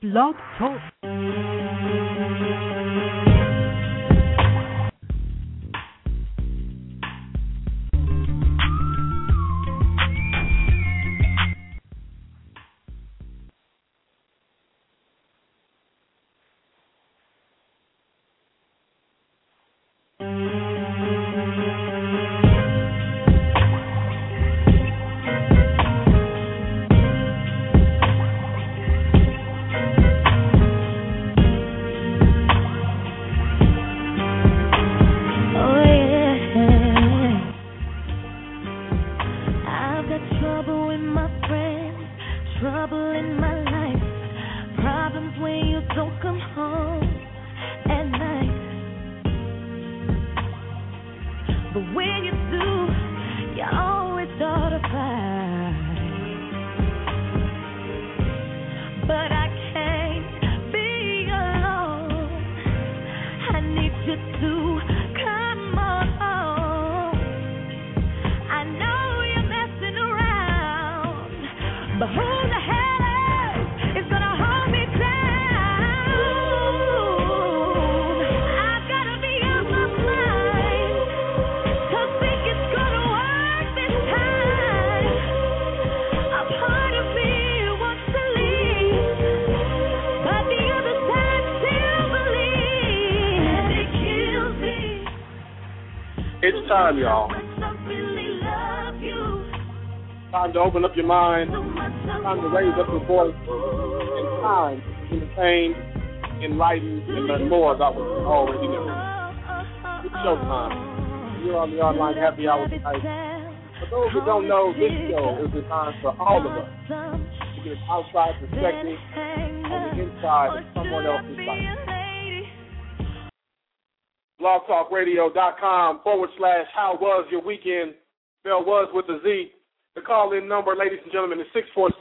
Blog Talk. It's time, y'all. Time to open up your mind. Time to raise up your voice. And time to entertain, enlighten, and learn more about what you already know. It's showtime. You're on the online happy hour tonight. For those who don't know, this show is designed for all of us to get an outside perspective on the inside of someone else's life. blogtalkradio.com/How was your weekend? Spell was with a Z. The call-in number, ladies and gentlemen, is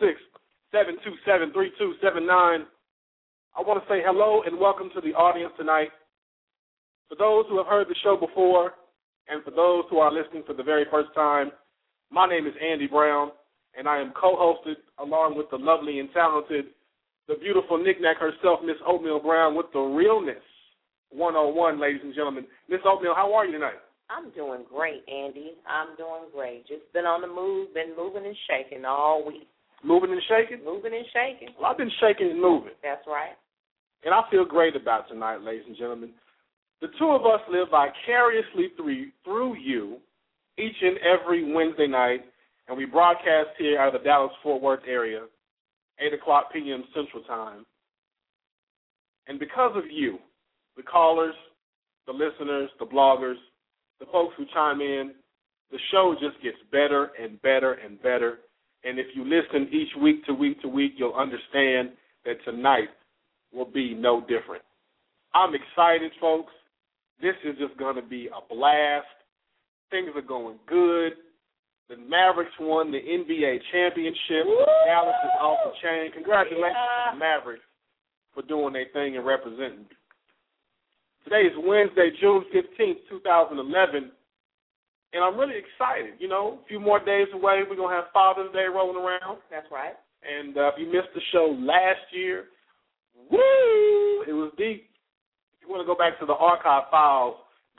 646-727-3279. I want to say hello and welcome to the audience tonight. For those who have heard the show before and for those who are listening for the very first time, my name is Andy Brown, and I am co-hosted along with the lovely and talented, the beautiful knick-knack herself, Miss Oatmeal Brown, with the realness. 101, ladies and gentlemen. Miss Oatmeal, how are you tonight? I'm doing great, Andy. I'm doing great. Just been on the move, been moving and shaking all week. Moving and shaking? Moving and shaking. Well, I've been shaking and moving. That's right. And I feel great about tonight, ladies and gentlemen. The two of us live vicariously through you each and every Wednesday night, and we broadcast here out of the Dallas-Fort Worth area, 8 o'clock p.m. Central Time. And because of you, the callers, the listeners, the bloggers, the folks who chime in, the show just gets better and better and better. And if you listen each week to week to week, you'll understand that tonight will be no different. I'm excited, folks. This is just going to be a blast. Things are going good. The Mavericks won the NBA championship. Dallas is off the chain. Congratulations to the Mavericks for doing their thing and representing. Today is Wednesday, June 15th, 2011, and I'm really excited. You know, a few more days away, we're going to have Father's Day rolling around. That's right. And if you missed the show last year, woo, it was deep. If you want to go back to the archive files,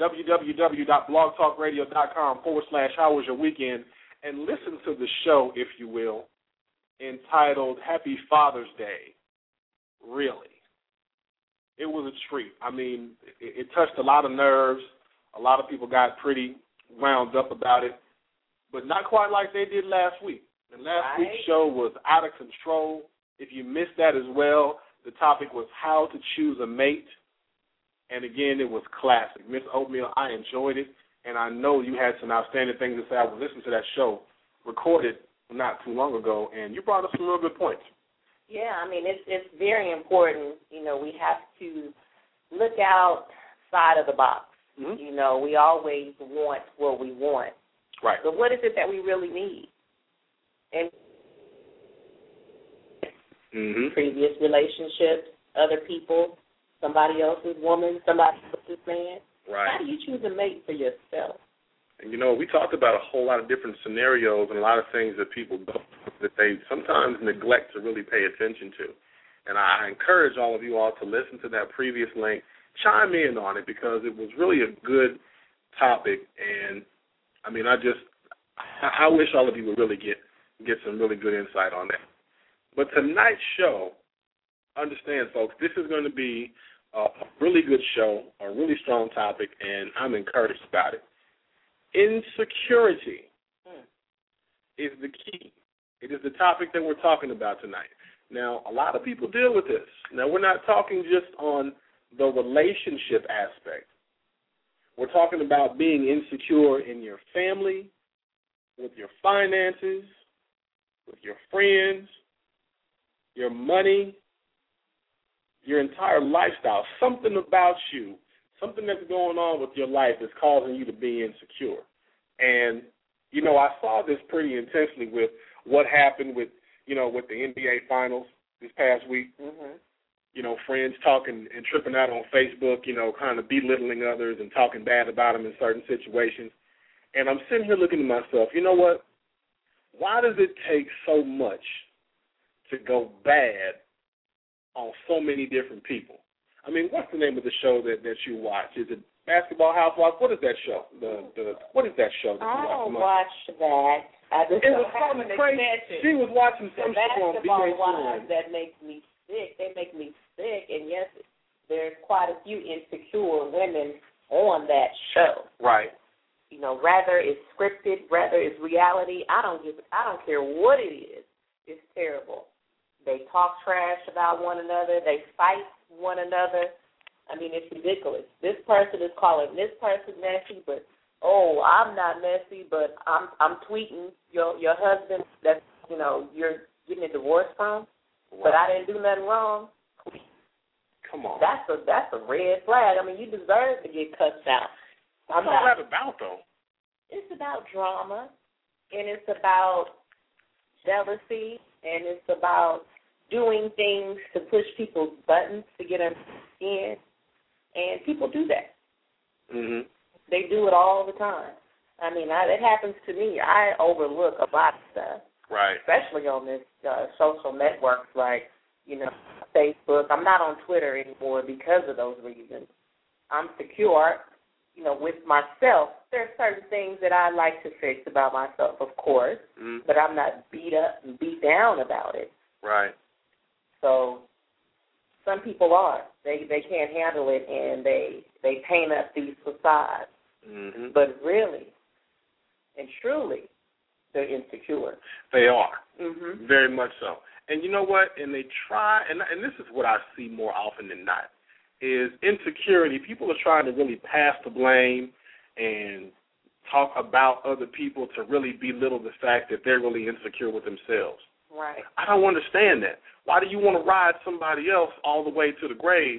www.blogtalkradio.com/How was your weekend, and listen to the show, if you will, entitled Happy Father's Day. Really. It was a treat. I mean, it touched a lot of nerves. A lot of people got pretty wound up about it, but not quite like they did last week. And last week's show was out of control. If you missed that as well, the topic was how to choose a mate. And, again, it was classic. Miss Oatmeal, I enjoyed it, and I know you had some outstanding things to say. I was listening to that show, recorded not too long ago, and you brought up some real good points. Yeah, I mean, it's very important. You know, we have to look outside of the box. Mm-hmm. You know, we always want what we want. Right. But what is it that we really need? And previous relationships, other people, somebody else's woman, somebody else's man. Right. How do you choose a mate for yourself? And, you know, we talked about a whole lot of different scenarios and a lot of things that people go that they sometimes neglect to really pay attention to. And I encourage all of you all to listen to that previous link, chime in on it, because it was really a good topic. And, I mean, I wish all of you would really get some really good insight on that. But tonight's show, understand, folks, this is going to be a really good show, a really strong topic, and I'm encouraged about it. Insecurity is the key. It is the topic that we're talking about tonight. Now, a lot of people deal with this. Now, we're not talking just on the relationship aspect. We're talking about being insecure in your family, with your finances, with your friends, your money, your entire lifestyle. Something about you, something that's going on with your life is causing you to be insecure. And, you know, I saw this pretty intensely with what happened with the NBA Finals this past week. Mm-hmm. You know, friends talking and tripping out on Facebook, you know, kind of belittling others and talking bad about them in certain situations. And I'm sitting here looking to myself, you know what? Why does it take so much to go bad on so many different people? I mean, what's the name of the show that you watch? Is it Basketball Housewives? What is that show? What is that show that you watch? I don't watch that. It was something crazy. She was watching some show on VH1 that makes me sick. They make me sick, and yes, there's quite a few insecure women on that show. Right. You know, rather it's scripted, rather it's reality. I don't care what it is. It's terrible. They talk trash about one another. They fight one another. I mean, it's ridiculous. This person is calling this person messy, but I'm not messy, but I'm tweeting your husband that you're getting a divorce from, but I didn't do nothing wrong. Come on. That's a red flag. I mean, you deserve to get cussed out. What's all that about, though? It's about drama, and it's about jealousy, and it's about doing things to push people's buttons to get under their skin, and people do that. Mm-hmm. They do it all the time. I mean, it happens to me. I overlook a lot of stuff, right? Especially on this social networks like, Facebook. I'm not on Twitter anymore because of those reasons. I'm secure, with myself. There are certain things that I like to fix about myself, of course, but I'm not beat up and beat down about it. Right. So some people are. They can't handle it, and they paint up these facades. Mm-hmm. But really and truly, they're insecure. They are. Mm-hmm. Very much so. And you know what? And they try, and this is what I see more often than not, is insecurity. People are trying to really pass the blame and talk about other people to really belittle the fact that they're really insecure with themselves. Right. I don't understand that. Why do you want to ride somebody else all the way to the grave,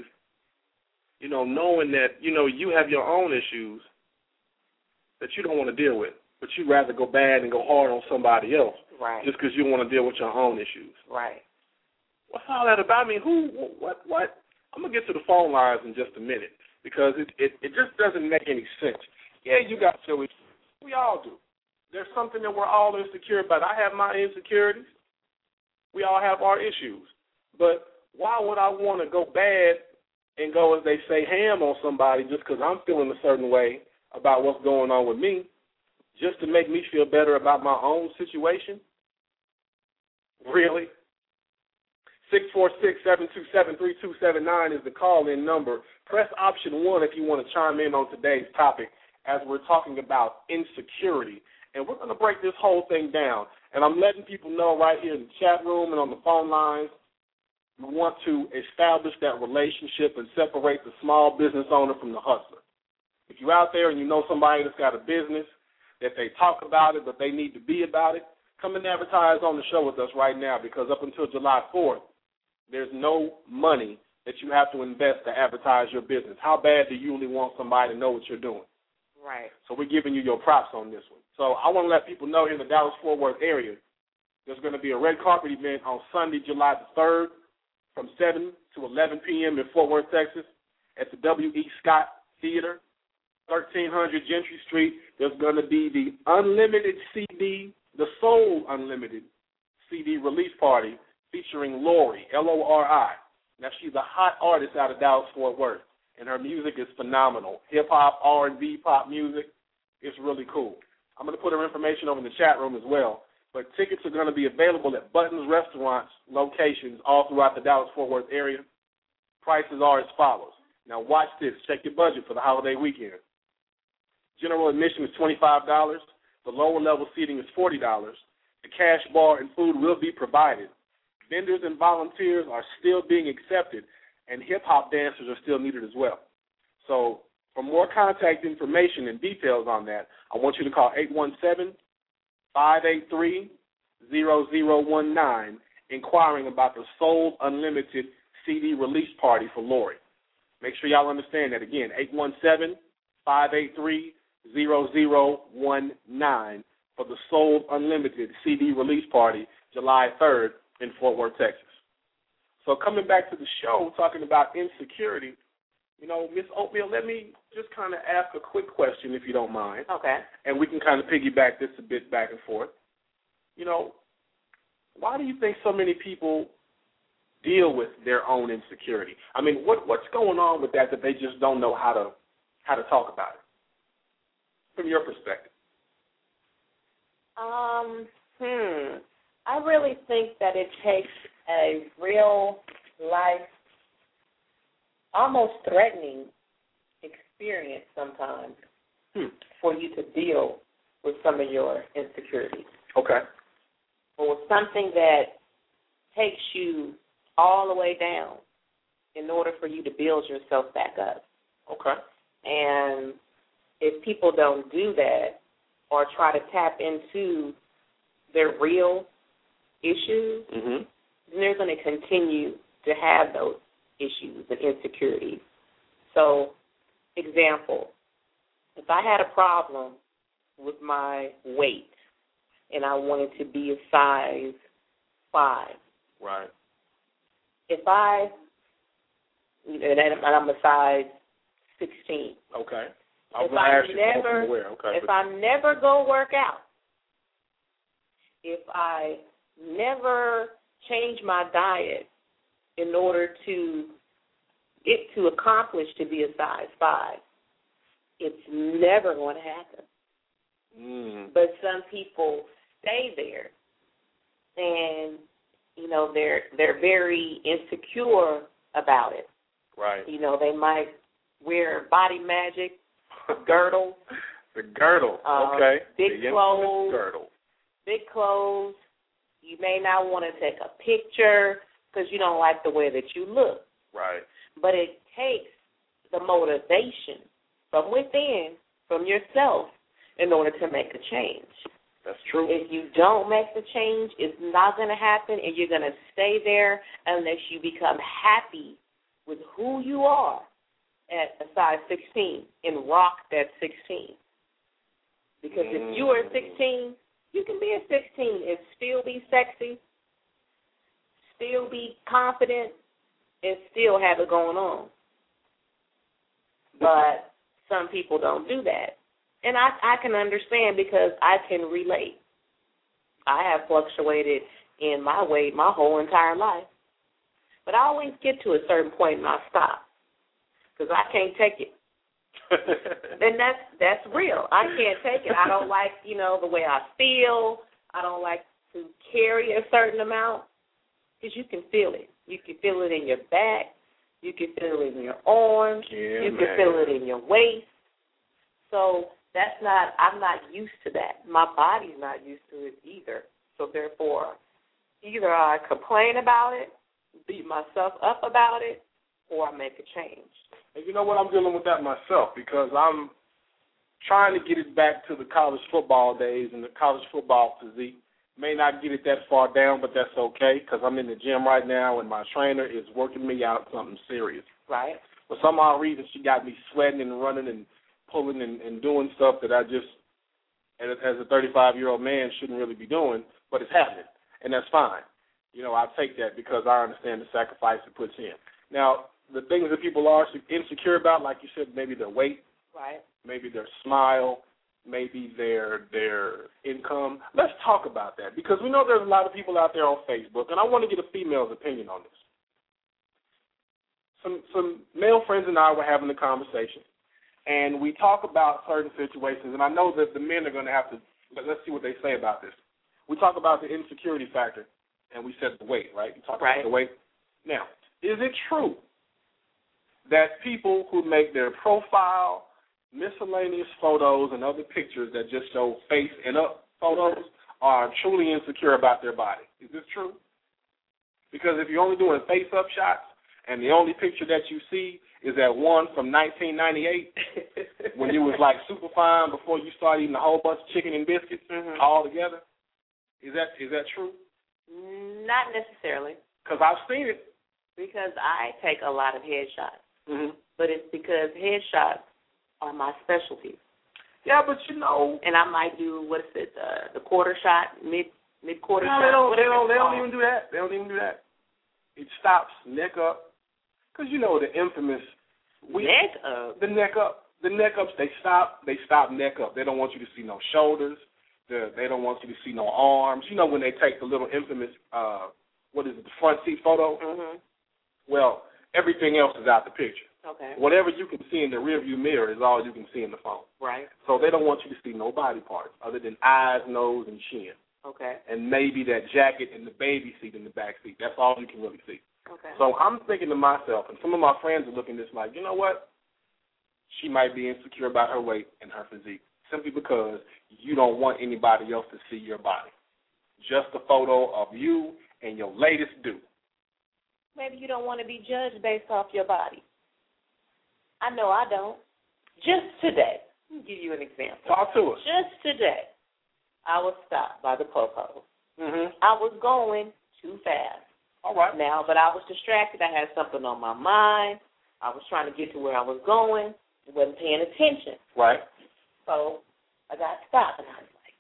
knowing that, you have your own issues that you don't want to deal with, but you'd rather go bad and go hard on somebody else, right? Just because you want to deal with your own issues. Right. What's all that about? I mean, what? I'm going to get to the phone lines in just a minute because it just doesn't make any sense. Yeah, you got your issues. We all do. There's something that we're all insecure about. I have my insecurities. We all have our issues. But why would I want to go bad and go, as they say, ham on somebody just because I'm feeling a certain way about what's going on with me, just to make me feel better about my own situation? Really? 646-727-3279 is the call-in number. Press option 1 if you want to chime in on today's topic as we're talking about insecurity. And we're going to break this whole thing down. And I'm letting people know right here in the chat room and on the phone lines, we want to establish that relationship and separate the small business owner from the hustler. If you're out there and you know somebody that's got a business, that they talk about it, but they need to be about it, come and advertise on the show with us right now, because up until July 4th, there's no money that you have to invest to advertise your business. How bad do you really want somebody to know what you're doing? Right. So we're giving you your props on this one. So I want to let people know in the Dallas-Fort Worth area, there's going to be a red carpet event on Sunday, July the 3rd, from 7 to 11 p.m. in Fort Worth, Texas, at the W.E. Scott Theater, 1300 Gentry Street. There's going to be the Unlimited CD, the Soul Unlimited CD release party featuring Lori, Lori, Now, she's a hot artist out of Dallas-Fort Worth, and her music is phenomenal. Hip-hop, R&B, pop music, it's really cool. I'm going to put her information over in the chat room as well. But tickets are going to be available at Buttons Restaurants locations all throughout the Dallas-Fort Worth area. Prices are as follows. Now, watch this. Check your budget for the holiday weekend. General admission is $25. The lower level seating is $40. The cash bar and food will be provided. Vendors and volunteers are still being accepted, and hip-hop dancers are still needed as well. So for more contact information and details on that, I want you to call 817-583-0019, inquiring about the Soul Unlimited CD release party for Lori. Make sure y'all understand that again, 817-583-0019 for the Soul Unlimited CD release party, July 3rd in Fort Worth, Texas. So coming back to the show, talking about insecurity, you know, Miss Oatmeal, let me just kind of ask a quick question, if you don't mind. Okay. And we can kind of piggyback this a bit back and forth. You know, why do you think so many people deal with their own insecurity? I mean, what's going on with that they just don't know how to talk about it, from your perspective? I really think that it takes a real life, almost threatening experience sometimes for you to deal with some of your insecurities. Okay. Or something that takes you all the way down in order for you to build yourself back up. Okay. And if people don't do that or try to tap into their real issues, then they're going to continue to have those issues and insecurities. So, example, if I had a problem with my weight and I wanted to be a size 5. Right. And I'm a size 16. Okay. If I never go work out, if I never change my diet in order to get to accomplish to be a size 5, it's never going to happen. But some people stay there, and you know they're very insecure about it. Right. You know, they might wear Body Magic girdle. The girdle. Okay. Big clothes. Girdle. Big clothes. You may not want to take a picture because you don't like the way that you look. Right. But it takes the motivation from within, from yourself, in order to make a change. That's true. If you don't make the change, it's not going to happen, and you're going to stay there unless you become happy with who you are at a size 16 and rock that 16. Because if you are 16, you can be a 16 and still be sexy, still be confident, and still have it going on. But some people don't do that. And I can understand because I can relate. I have fluctuated in my weight my whole entire life. But I always get to a certain point and I stop because I can't take it. And that's real. I can't take it. I don't like, the way I feel. I don't like to carry a certain amount because you can feel it. You can feel it in your back. You can feel it in your arms. You can feel it in your waist. So I'm not used to that. My body's not used to it either. So therefore, either I complain about it, beat myself up about it, or I make a change. And you know what? I'm dealing with that myself because I'm trying to get it back to the college football days and the college football physique. May not get it that far down, but that's okay because I'm in the gym right now and my trainer is working me out something serious. Right. For some odd reason, she got me sweating and running and pulling and doing stuff that I just, as a 35-year-old man, shouldn't really be doing, but it's happening, and that's fine. I take that because I understand the sacrifice it puts in. Now, the things that people are insecure about, like you said, maybe their weight, right? Maybe their smile, maybe their income. Let's talk about that because we know there's a lot of people out there on Facebook, and I want to get a female's opinion on this. some male friends and I were having a conversation, and we talk about certain situations, and I know that the men are going to have to, let's see what they say about this. We talk about the insecurity factor, and we said the weight, right? We talk about the weight. Now, is it true that people who make their profile miscellaneous photos and other pictures that just show face and up photos are truly insecure about their body? Is this true? Because if you're only doing face-up shots and the only picture that you see is that one from 1998 when you was like super fine before you started eating a whole bunch of chicken and biscuits all together, is that true? Not necessarily. Because I've seen it. Because I take a lot of headshots. But it's because headshots are my specialty. Yeah, but you know. And I might do, the quarter shot, mid-quarter shot. No, they don't even do that. They don't even do that. It stops neck up. Because, you know, the infamous. Neck up? The neck up. The neck ups, they stop neck up. They don't want you to see no shoulders. They don't want you to see no arms. You know when they take the little infamous, the front seat photo? Well, everything else is out the picture. Okay. Whatever you can see in the rearview mirror is all you can see in the phone. Right. So they don't want you to see no body parts other than eyes, nose, and chin. Okay. And maybe that jacket and the baby seat in the back seat. That's all you can really see. Okay. So I'm thinking to myself, and some of my friends are looking at this like, you know what? She might be insecure about her weight and her physique simply because you don't want anybody else to see your body. Just a photo of you and your latest do. Maybe you don't want to be judged based off your body. I know I don't. Just today, let me give you an example. Talk to us. Just today, I was stopped by the po-po. Mm-hmm. I was going too fast. All right. Now, but I was distracted. I had something on my mind. I was trying to get to where I was going. I wasn't paying attention. Right. So I got stopped, and I was like,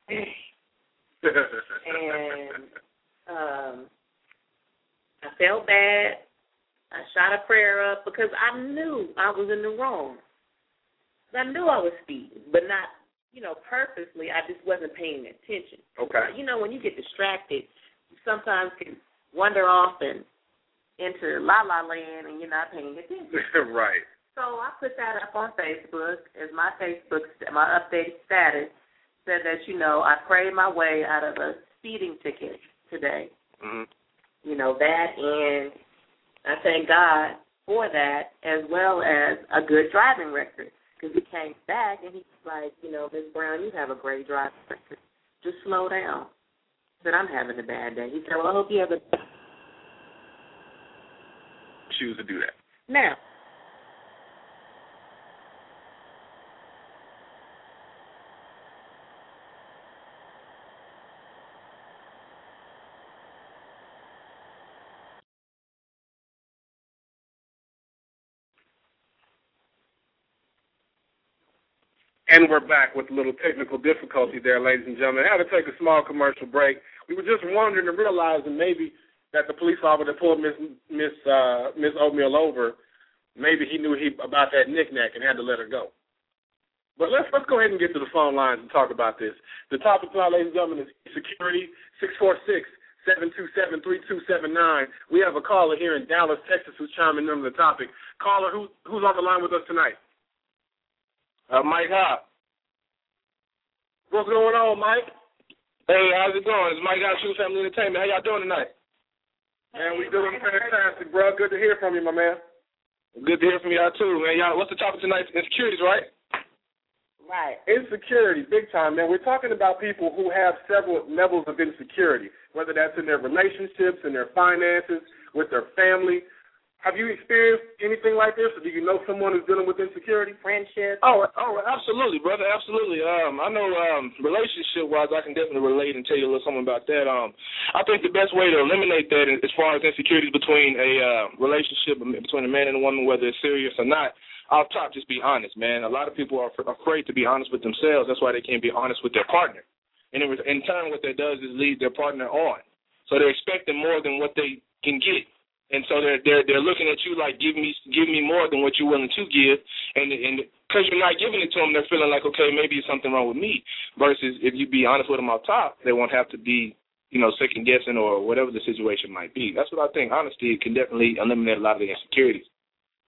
and I felt bad. I shot a prayer up because I knew I was in the wrong. I knew I was speeding, but not, purposely. I just wasn't paying attention. Okay. When you get distracted, you sometimes can wander off and enter la-la land and you're not paying attention. Right. So I put that up on Facebook as my updated status said that, I prayed my way out of a speeding ticket today. Mm-hmm. That, and I thank God for that, as well as a good driving record. Because he came back and he's like, Ms. Brown, you have a great driving record. Just slow down. I said, I'm having a bad day. He said, well, I hope you have a choose to do that. Now, and we're back with a little technical difficulty there, ladies and gentlemen. I had to take a small commercial break. We were just wondering and realizing maybe that the police officer that pulled Miss Oatmeal over, maybe he knew about that knick-knack and had to let her go. But let's go ahead and get to the phone lines and talk about this. The topic tonight, ladies and gentlemen, is security, 646-727-3279. We have a caller here in Dallas, Texas, who's chiming in on the topic. Caller, who's on the line with us tonight? Mike Hop. What's going on, Mike? Hey, how's it going? It's Mike Hop, Shoe Family Entertainment. How y'all doing tonight? Man, we doing fantastic, bro. Good to hear from you, my man. Good to hear from y'all, too, man. Y'all, what's the topic tonight? Insecurities, right? Right. Insecurity, big time, man. We're talking about people who have several levels of insecurity, whether that's in their relationships, in their finances, with their family. Have you experienced anything like this, or do you know someone who's dealing with insecurity? Friendship? Oh, absolutely, brother, absolutely. I know relationship-wise, I can definitely relate and tell you a little something about that. I think the best way to eliminate that as far as insecurities between a relationship, between a man and a woman, whether it's serious or not, off top, just be honest, man. A lot of people are afraid to be honest with themselves. That's why they can't be honest with their partner. And in turn, what that does is lead their partner on. So they're expecting more than what they can get. And so they're looking at you like, give me more than what you're willing to give, and because you're not giving it to them, they're feeling like, okay, maybe there's something wrong with me. Versus if you be honest with them off top, they won't have to be, second guessing or whatever the situation might be. That's what I think. Honesty can definitely eliminate a lot of the insecurities.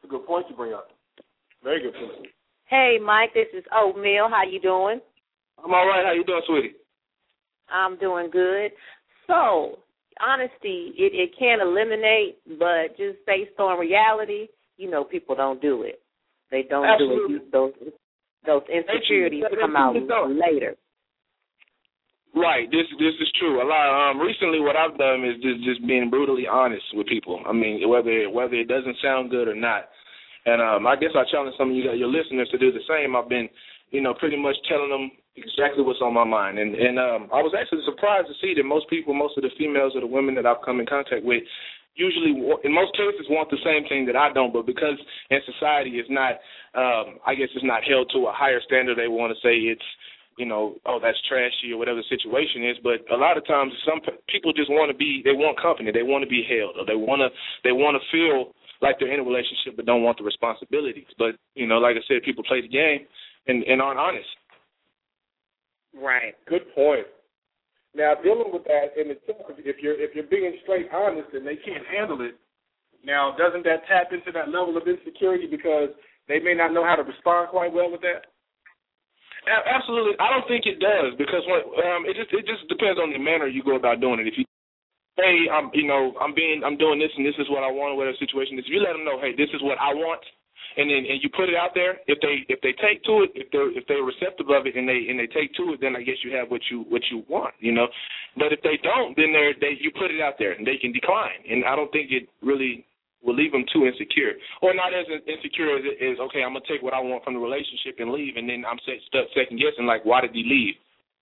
a good point you bring up. Very good point. Hey, Mike, this is Oatmeal. How you doing? I'm all right. How you doing, sweetie? I'm doing good. So, honesty, it can eliminate, but just based on reality, people don't do it. They don't Absolutely. do it. Those insecurities come out later. Right. This is true. A lot. Recently, what I've done is just being brutally honest with people. I mean, whether it doesn't sound good or not. And I guess I challenge some of your listeners to do the same. I've been, pretty much telling them exactly what's on my mind. And I was actually surprised to see that most of the females or the women that I've come in contact with usually, in most cases, want the same thing that I don't. But because in society it's not, it's not held to a higher standard, they want to say it's, that's trashy or whatever the situation is. But a lot of times some people just they want company. They want to be held, or they want to feel like they're in a relationship but don't want the responsibilities. But, like I said, people play the game and aren't honest. Right. Good point. Now, dealing with that in itself, if you're being straight honest and they can't handle it, now doesn't that tap into that level of insecurity because they may not know how to respond quite well with that? Absolutely. I don't think it does because it just depends on the manner you go about doing it. If you say, I'm doing this and this is what I want, whatever the situation is, if you let them know, hey, this is what I want, and you put it out there, if they take to it, if they're receptive of it and they take to it, then I guess you have what you want, But if they don't, then you put it out there and they can decline, and I don't think it really will leave them too insecure, or not as insecure as okay, I'm gonna take what I want from the relationship and leave, and then I'm stuck second guessing like, why did he leave?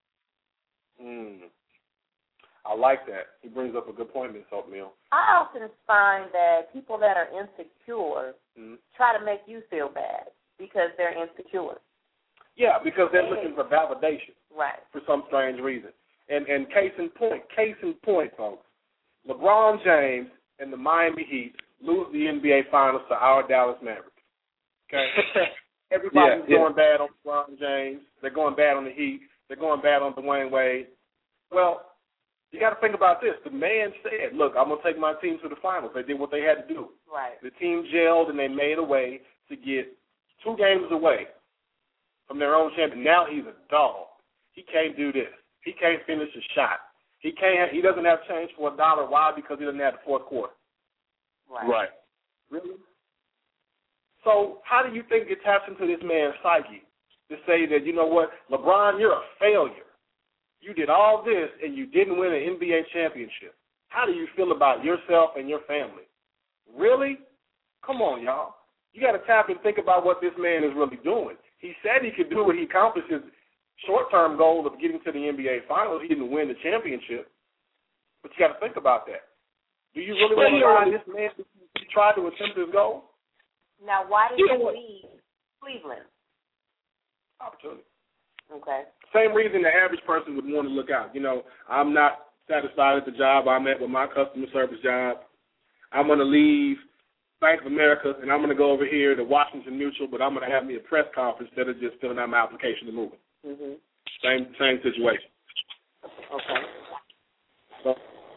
I like that. He brings up a good point, Ms. Oatmeal. I often find that people that are insecure try to make you feel bad because they're insecure. Yeah, because they're looking for validation. Right. For some strange reason. And case in point, folks, LeBron James and the Miami Heat lose the NBA Finals to our Dallas Mavericks. Okay? Everybody's going bad on LeBron James. They're going bad on the Heat. They're going bad on Dwayne Wade. Well, you got to think about this. The man said, look, I'm going to take my team to the finals. They did what they had to do. Right. The team gelled, and they made a way to get 2 games away from their own champion. Now he's a dog. He can't do this. He can't finish a shot. He doesn't have change for $1. Why? Because he doesn't have the fourth quarter. Right. Really? So how do you think it taps into this man's psyche to say that, you know what, LeBron, you're a failure. You did all this, and you didn't win an NBA championship. How do you feel about yourself and your family? Really? Come on, y'all. You got to tap and think about what this man is really doing. He said he could do it. He accomplished his short-term goal of getting to the NBA Finals. He didn't win the championship. But you got to think about that. Do you really want to ride this man to try to attempt his goal? Now, why did he leave Cleveland? Opportunity. Okay. Same reason the average person would want to look out. I'm not satisfied at the job I'm at with my customer service job. I'm going to leave Bank of America, and I'm going to go over here to Washington Mutual, but I'm going to have me a press conference instead of just filling out my application to move. Same situation. Okay. So,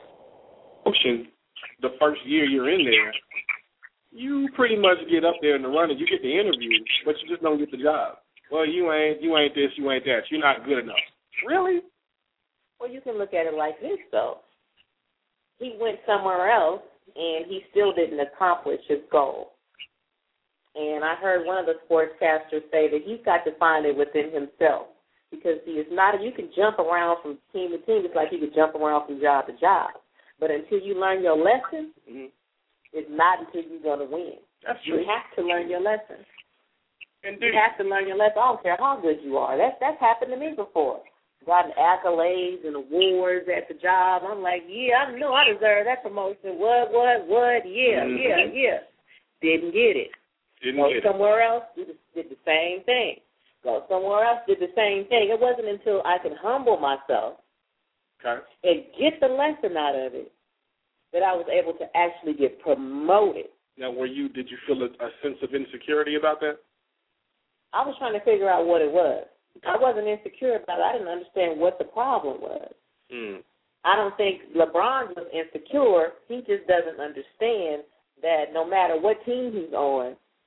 the first year you're in there, you pretty much get up there in the running. You get the interview, but you just don't get the job. Well, you ain't this, you ain't that. You're not good enough. Really? Well, you can look at it like this, though. He went somewhere else, and he still didn't accomplish his goal. And I heard one of the sportscasters say that he's got to find it within himself because he is not. You can jump around from team to team. It's like you can jump around from job to job. But until you learn your lesson, it's not until you're going to win. That's true. You have to learn your lesson. Indeed. You have to learn your lesson. I don't care how good you are. That's happened to me before. Gotten accolades and awards at the job. I'm like, yeah, I know I deserve that promotion. What? Yeah. Didn't get it. Go somewhere else, did the same thing. Go somewhere else, did the same thing. It wasn't until I could humble myself and get the lesson out of it that I was able to actually get promoted. Now, did you feel a sense of insecurity about that? I was trying to figure out what it was. I wasn't insecure about it. I didn't understand what the problem was. I don't think LeBron was insecure. He just doesn't understand that no matter what team he's on,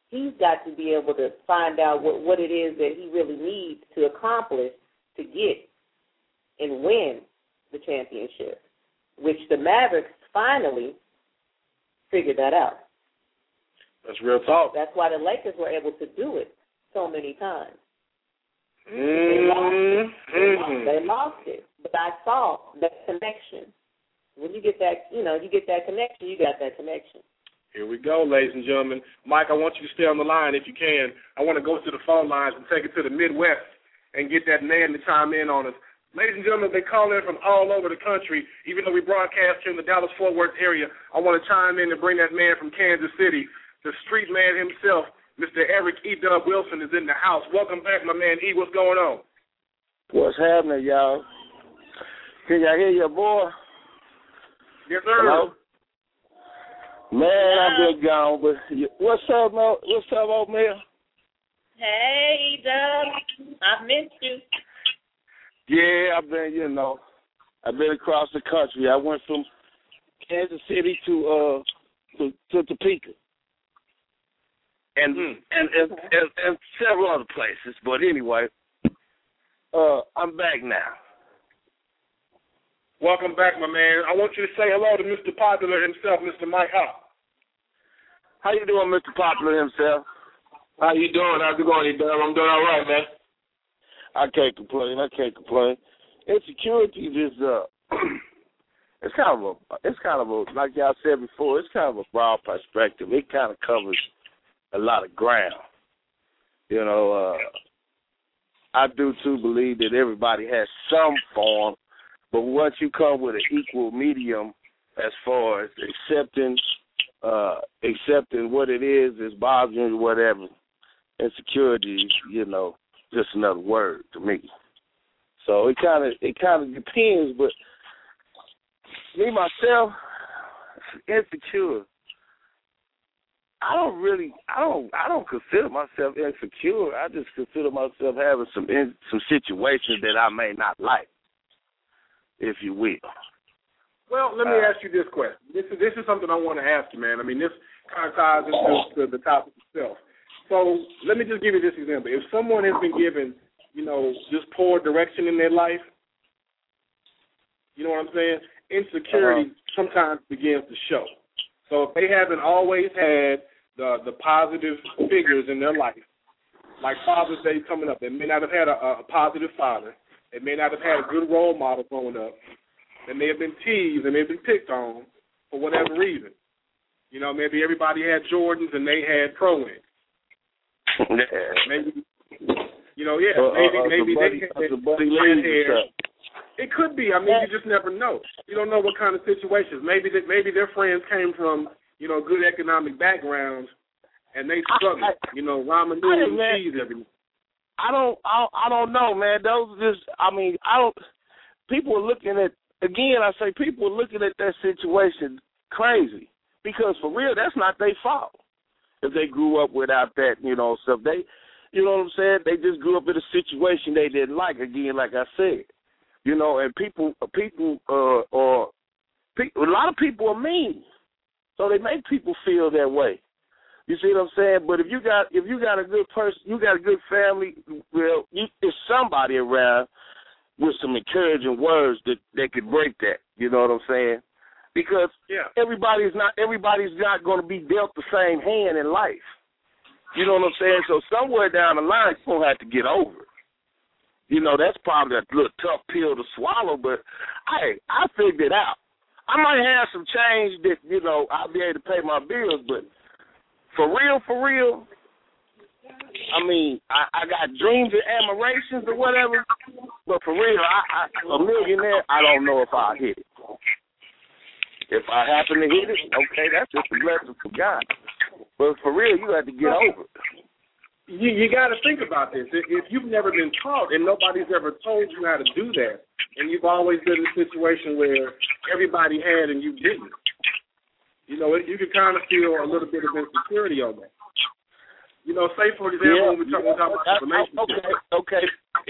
he's got to be able to find out what it is that he really needs to accomplish to get and win the championship, which the Mavericks finally figured that out. That's real talk. That's why the Lakers were able to do it so many times. Mm-hmm. They lost it. But I saw that connection. When you get that, you get that connection, you got that connection. Here we go, ladies and gentlemen. Mike, I want you to stay on the line if you can. I want to go to the phone lines and take it to the Midwest and get that man to chime in on us. Ladies and gentlemen, they call in from all over the country. Even though we broadcast here in the Dallas-Fort Worth area, I want to chime in and bring that man from Kansas City, the street man himself, Mr. Eric E. Dub Wilson is in the house. Welcome back, my man E. What's going on? What's happening, y'all? Can y'all hear your boy? Yes, sir. Hello? Man, I've been gone, but what's up, Mo? What's up, Oatmeal? Hey, Dub. I missed you. Yeah, I've been across the country. I went from Kansas City to Topeka. And several other places. But anyway, I'm back now. Welcome back, my man. I want you to say hello to Mr. Popular himself, Mr. Mike Hop. How you doing, Mr. Popular himself? How you doing? How's it going, Dub? I'm doing all right, man. I can't complain. Insecurity is it's kind of a like y'all said before, it's kind of a broad perspective. It kind of covers a lot of ground. I do too believe that everybody has some form, but once you come with an equal medium as far as accepting what it is bothering you, whatever, insecurity is, just another word to me. So it kind of depends, but me myself, insecure. I don't consider myself insecure. I just consider myself having some situations that I may not like, if you will. Well, let me ask you this question. This is something I want to ask you, man. I mean, this kind of ties into the topic itself. So let me just give you this example. If someone has been given, just poor direction in their life, you know what I'm saying? Insecurity sometimes begins to show. So if they haven't always had the positive figures in their life, like Father's Day coming up, they may not have had a positive father. They may not have had a good role model growing up. They may have been teased and they've been picked on for whatever reason. Maybe everybody had Jordans and they had Pro-Ins. Maybe, maybe they had hair. It could be. I mean, you just never know. You don't know what kind of situations. Maybe their friends came from, good economic backgrounds, and they struggled. Ramen noodles and cheese every night. I don't know, man. Those just, people are looking at, again, I say people are looking at that situation crazy. Because for real, that's not their fault. If they grew up without that, stuff. They, you know what I'm saying? They just grew up in a situation they didn't like, again, like I said. And a lot of people are mean. So they make people feel that way. You see what I'm saying? But if you got a good person, you got a good family, well, there's somebody around with some encouraging words that could break that. You know what I'm saying? Because everybody's not going to be dealt the same hand in life. You know what I'm saying? So somewhere down the line, you're going to have to get over it. That's probably a little tough pill to swallow, but hey, I figured it out. I might have some change that, I'll be able to pay my bills, but for real, I got dreams and admirations or whatever, but for real, a millionaire, I don't know if I'll hit it. If I happen to hit it, okay, that's just a blessing from God. But for real, you have to get over it. You got to think about this. If you've never been taught and nobody's ever told you how to do that, and you've always been in a situation where everybody had and you didn't, you can kind of feel a little bit of insecurity on that. Say for example, when we talk about relationships. Okay.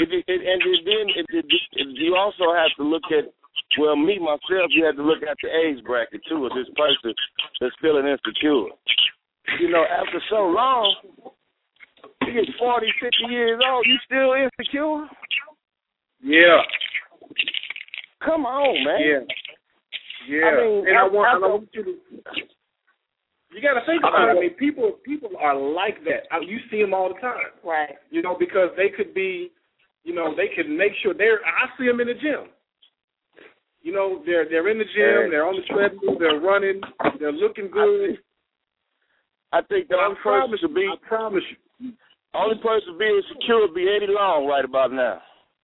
And you also have to look at, well, me, myself, you have to look at the age bracket, too, of this person that's feeling insecure. you know, after so long, you get 40, 50 years old, you still insecure? Yeah. Come on, man. Yeah. I mean, and I want you to. You got to think about it. I mean, people are like that. You see them all the time. Right. You know, because they could be, you know, they can make sure I see them in the gym. You know, they're in the gym, they're on the treadmill, they're running, they're looking good. I think the only person to be. I promise you. Only person being insecure would be Eddie Long right about now.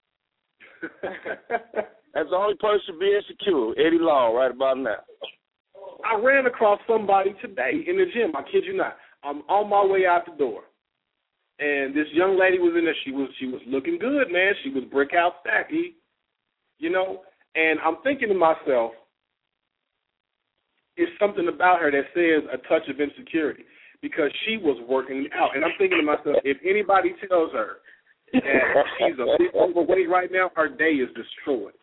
That's the only person being insecure, Eddie Long right about now. I ran across somebody today in the gym. I kid you not. I'm on my way out the door, and this young lady was in there. She was looking good, man. She was brick out stacky, you know. And I'm thinking to myself, it's something about her that says a touch of insecurity because she was working out. And I'm thinking to myself, if anybody tells her that she's a bit overweight right now, her day is destroyed.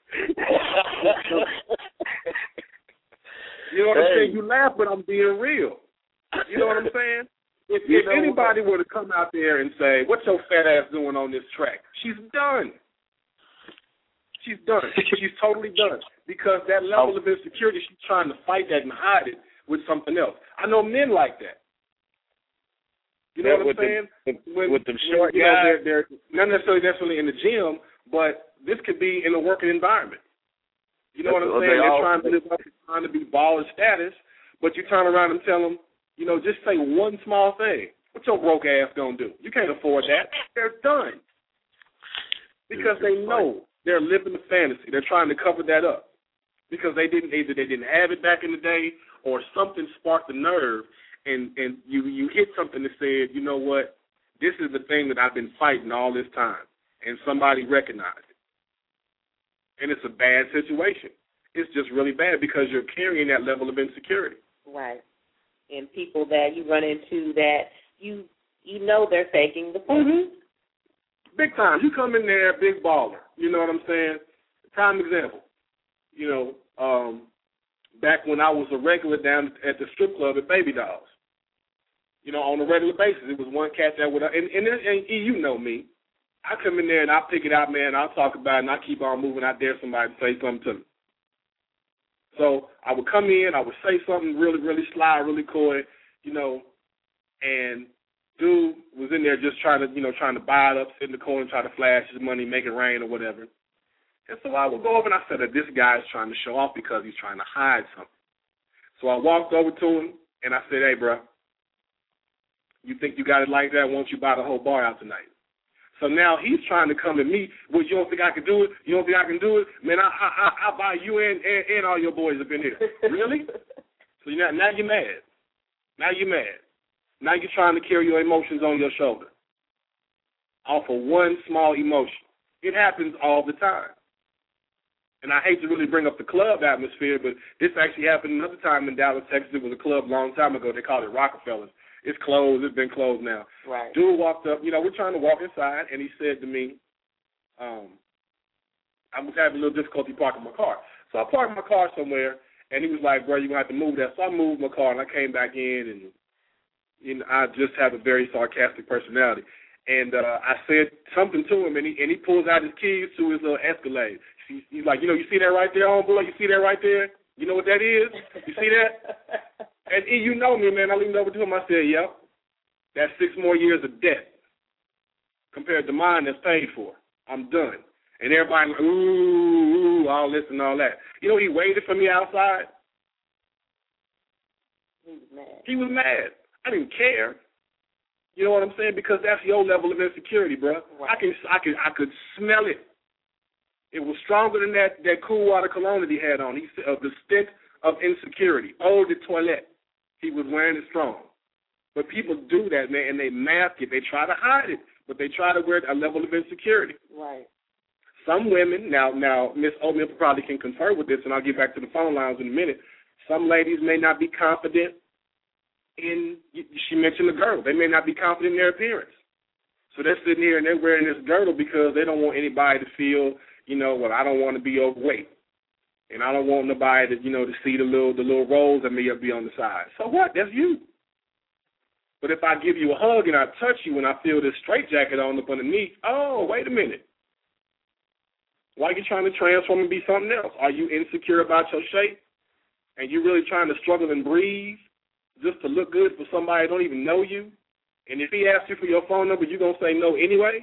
You know what I'm saying? You laugh, but I'm being real. You know what I'm saying? If anybody were to come out there and say, what's your fat ass doing on this track? She's done. She's done. She's totally done. Because that level of insecurity, she's trying to fight that and hide it with something else. I know men like that. You know what I'm saying? With the short guys. They're not necessarily in the gym, but this could be in a working environment. You know what I'm saying? They're trying to live up, trying to be baller status, but you turn around and tell them, you know, just say one small thing. What's your broke ass going to do? You can't afford that. They're done. Because they know they're living the fantasy. They're trying to cover that up. Because either they didn't have it back in the day or something sparked a nerve and you hit something that said, you know what, this is the thing that I've been fighting all this time. And somebody recognized it. And it's a bad situation. It's just really bad because you're carrying that level of insecurity. Right. And people that you run into that you know they're faking the funk. Mm-hmm. Big time. You come in there, big baller. You know what I'm saying? Prime example. You know, back when I was a regular down at the strip club at Baby Dolls. You know, on a regular basis, it was one cat that would, and you know me. I come in there and I pick it out, man. I'll talk about it and I keep on moving. I dare somebody to say something to me. So I would come in, I would say something really, really sly, really coy, you know, and dude was in there just trying to buy it up, sit in the corner, try to flash his money, make it rain or whatever. And so I would go over and I said that this guy is trying to show off because he's trying to hide something. So I walked over to him and I said, hey, bro, you think you got it like that? Won't you buy the whole bar out tonight? So now he's trying to come to me. Well, you don't think I can do it? You don't think I can do it? Man, I'll buy you and all your boys up in here. Really? So now you're mad. Now you're mad. Now you're trying to carry your emotions on your shoulder off of one small emotion. It happens all the time. And I hate to really bring up the club atmosphere, but this actually happened another time in Dallas, Texas. It was a club a long time ago. They called it Rockefeller's. It's closed. It's been closed now. Right. Dude walked up. You know, we're trying to walk inside, and he said to me, I was having a little difficulty parking my car. So I parked my car somewhere, and he was like, bro, you're going to have to move that. So I moved my car, and I came back in, and you know, I just have a very sarcastic personality. And I said something to him, and he pulls out his keys to his little Escalade. He's like, you know, you see that right there, homeboy? You see that right there? You know what that is? You see that? And you know me, man. I leaned over to him. I said, yep, that's 6 more years of debt compared to mine that's paid for. I'm done. And everybody, ooh, all this and all that. You know, he waited for me outside. He was mad. He was mad. I didn't care. You know what I'm saying? Because that's your level of insecurity, bro. Right. I could smell it. It was stronger than that cool water cologne that he had on. He said the stink of insecurity. Eau de toilette. He was wearing it strong. But people do that, man, and they mask it. They try to hide it, but they try to wear a level of insecurity. Right. Some women, now Miss Oatmeal probably can confer with this, and I'll get back to the phone lines in a minute. Some ladies may not be confident in, she mentioned the girdle. They may not be confident in their appearance. So they're sitting here and they're wearing this girdle because they don't want anybody to feel, you know, well, I don't want to be overweight. And I don't want nobody to, you know, to see the little rolls that may be on the side. So what? That's you. But if I give you a hug and I touch you and I feel this straitjacket on up underneath, oh, wait a minute. Why are you trying to transform and be something else? Are you insecure about your shape? And you really trying to struggle and breathe just to look good for somebody that don't even know you? And if he asks you for your phone number, you're going to say no anyway?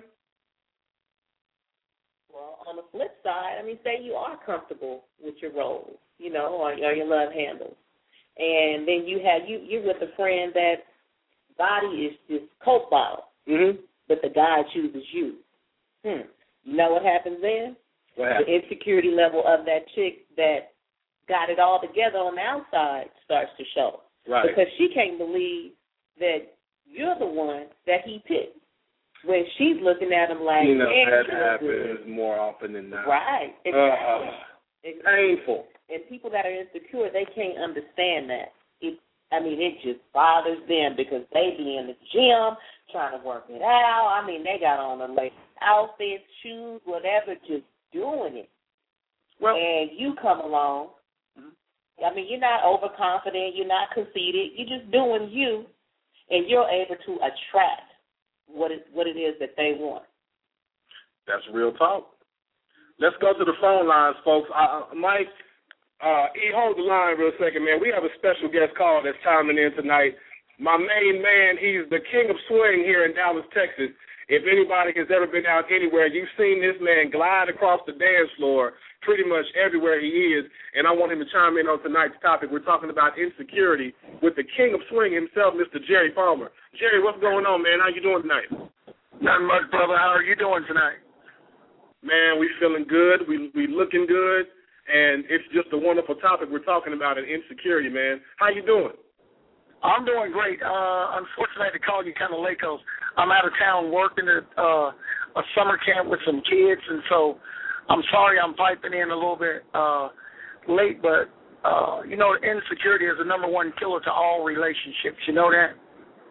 Well, on the flip side, I mean, say you are comfortable with your roles, you know, or your love handles. And then you're with a friend that body is just Coke bottle, but the guy chooses you. You know what happens then? What happens? The insecurity level of that chick that got it all together on the outside starts to show. Right. Because she can't believe that you're the one that he picked. When she's looking at him like, you know, that happens more often than not. Right. Exactly. Painful. And people that are insecure, they can't understand that. It just bothers them because they be in the gym trying to work it out. I mean, they got on the latest outfits, shoes, whatever, just doing it. Well, and you come along. I mean, you're not overconfident. You're not conceited. You're just doing you, and you're able to attract what it is that they want. That's real talk. Let's go to the phone lines, folks. Mike, hold the line real second, man. We have a special guest call that's chiming in tonight. My main man, he's the king of swing here in Dallas, Texas. If anybody has ever been out anywhere, you've seen this man glide across the dance floor pretty much everywhere he is, and I want him to chime in on tonight's topic. We're talking about insecurity with the king of swing himself, Mr. Jerry Palmer. Jerry, what's going on, man? How you doing tonight? Not much, brother. How are you doing tonight? Man, we feeling good. We looking good, and it's just a wonderful topic we're talking about, in insecurity, man. How you doing? I'm doing great. Unfortunately, I had to call you kind of late because I'm out of town working at a summer camp with some kids, and so I'm sorry I'm piping in a little bit late, but, insecurity is the number one killer to all relationships. You know that?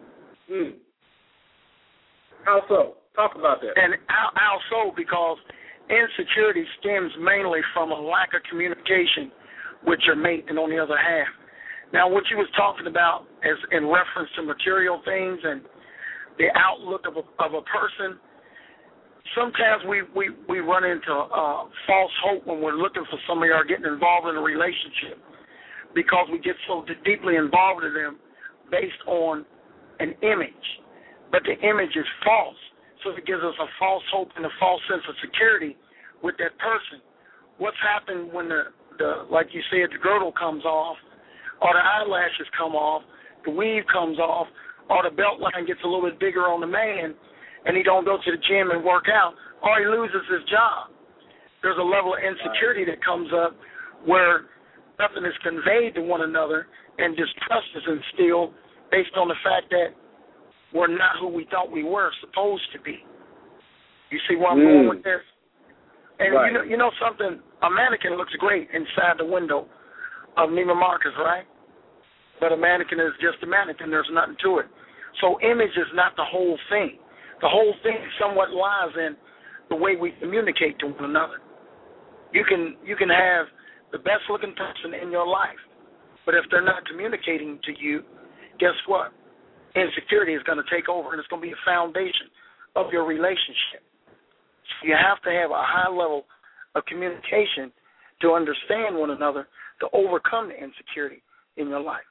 How so? Talk about that. And how so? Because insecurity stems mainly from a lack of communication with your mate and on the other half. Now, what you was talking about is in reference to material things and the outlook of a person, sometimes we run into false hope when we're looking for somebody or getting involved in a relationship because we get so deeply involved in them based on an image. But the image is false, so it gives us a false hope and a false sense of security with that person. What's happened when the like you said, the girdle comes off, or the eyelashes come off, the weave comes off, or the belt line gets a little bit bigger on the man, and he don't go to the gym and work out, or he loses his job. There's a level of insecurity that comes up where nothing is conveyed to one another, and distrust is instilled based on the fact that we're not who we thought we were supposed to be. You see where I'm going with this? And right. you know something? A mannequin looks great inside the window of Neiman Marcus, right? But a mannequin is just a mannequin. There's nothing to it. So image is not the whole thing. The whole thing somewhat lies in the way we communicate to one another. You can have the best-looking person in your life, but if they're not communicating to you, guess what? Insecurity is going to take over, and it's going to be a foundation of your relationship. So you have to have a high level of communication to understand one another, to overcome the insecurity in your life.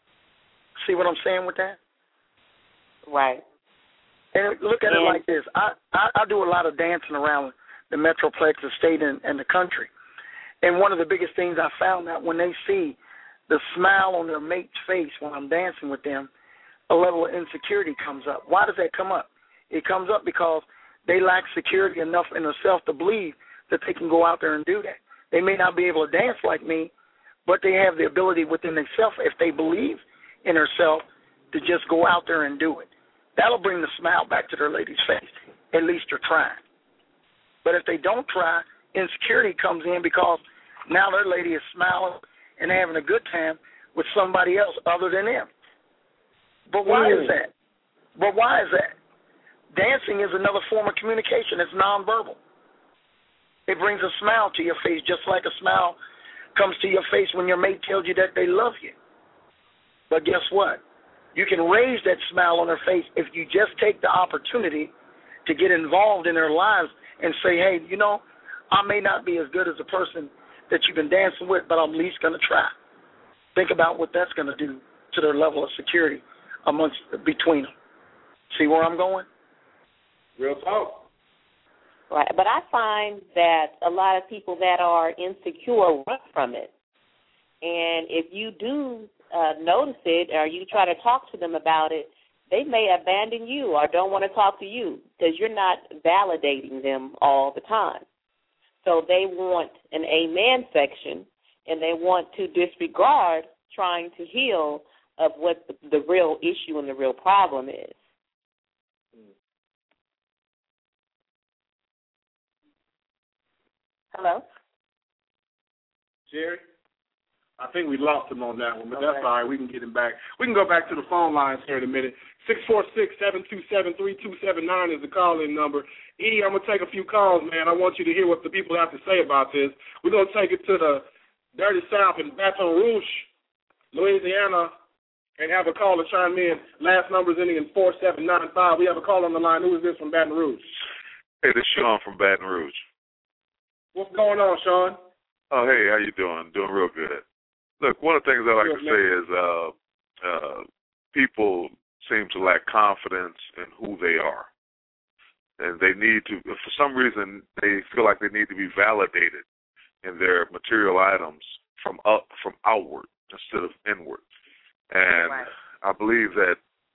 See what I'm saying with that? Right. And look at it like this. I do a lot of dancing around the Metroplex, the state, and the country. And one of the biggest things I found out when they see the smile on their mate's face when I'm dancing with them, a level of insecurity comes up. Why does that come up? It comes up because they lack security enough in themselves to believe that they can go out there and do that. They may not be able to dance like me, but they have the ability within themselves, if they believe in themselves, to just go out there and do it. That'll bring the smile back to their lady's face. At least they're trying. But if they don't try, insecurity comes in because now their lady is smiling and having a good time with somebody else other than them. But why is that? Dancing is another form of communication. It's nonverbal. It brings a smile to your face, just like a smile comes to your face when your mate tells you that they love you. But guess what? You can raise that smile on their face if you just take the opportunity to get involved in their lives and say, hey, you know, I may not be as good as the person that you've been dancing with, but I'm at least going to try. Think about what that's going to do to their level of security between them. See where I'm going? Real talk. Right, but I find that a lot of people that are insecure run from it. And if you do notice it or you try to talk to them about it, they may abandon you or don't want to talk to you because you're not validating them all the time. So they want an amen section, and they want to disregard trying to heal of what the real issue and the real problem is. Hello? Jerry? I think we lost him on that one, but that's all right. We can get him back. We can go back to the phone lines here in a minute. 646-727-3279 is the call-in number. E, I'm going to take a few calls, man. I want you to hear what the people have to say about this. We're going to take it to the dirty South in Baton Rouge, Louisiana, and have a caller chime in. Last number is ending in 4795. We have a call on the line. Who is this from Baton Rouge? Hey, this is Sean from Baton Rouge. What's going on, Sean? Oh, hey, how you doing? Doing real good. Look, one of the things I like to say is people seem to lack confidence in who they are. And they need to, for some reason, they feel like they need to be validated in their material items from outward instead of inward. And right. I believe that,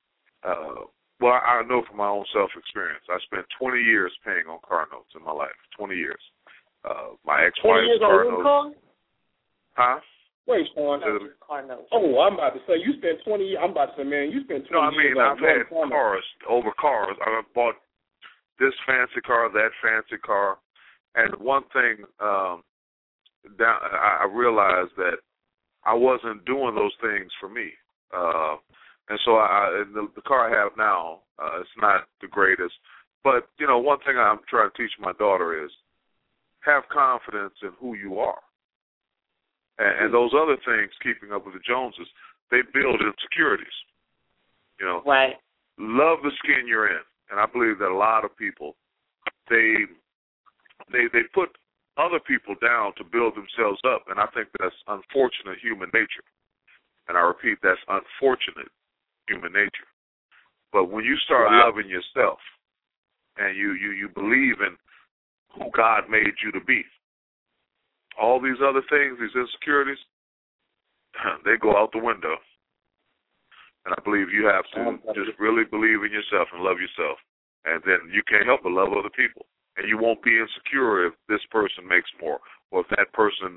I know from my own self-experience, I spent 20 years paying on car notes in my life, 20 years. My ex-wife's car notes. Huh? Wait, Sean. Car notes. Oh, I'm about to say, you spent 20 years. I'm about to say, man, you spent 20 years. No, I mean, I've had cars over cars. I bought this fancy car, that fancy car. And one thing, I realized that I wasn't doing those things for me. And so the car I have now, it's not the greatest. But, you know, one thing I'm trying to teach my daughter is have confidence in who you are. And those other things, keeping up with the Joneses, they build insecurities. You know, right. Love the skin you're in. And I believe that a lot of people, they put other people down to build themselves up, and I think that's unfortunate human nature. And I repeat, that's unfortunate human nature. But when you start loving yourself and you believe in who God made you to be, all these other things, these insecurities, they go out the window. And I believe you have to just really believe in yourself and love yourself. And then you can't help but love other people. And you won't be insecure if this person makes more or if that person,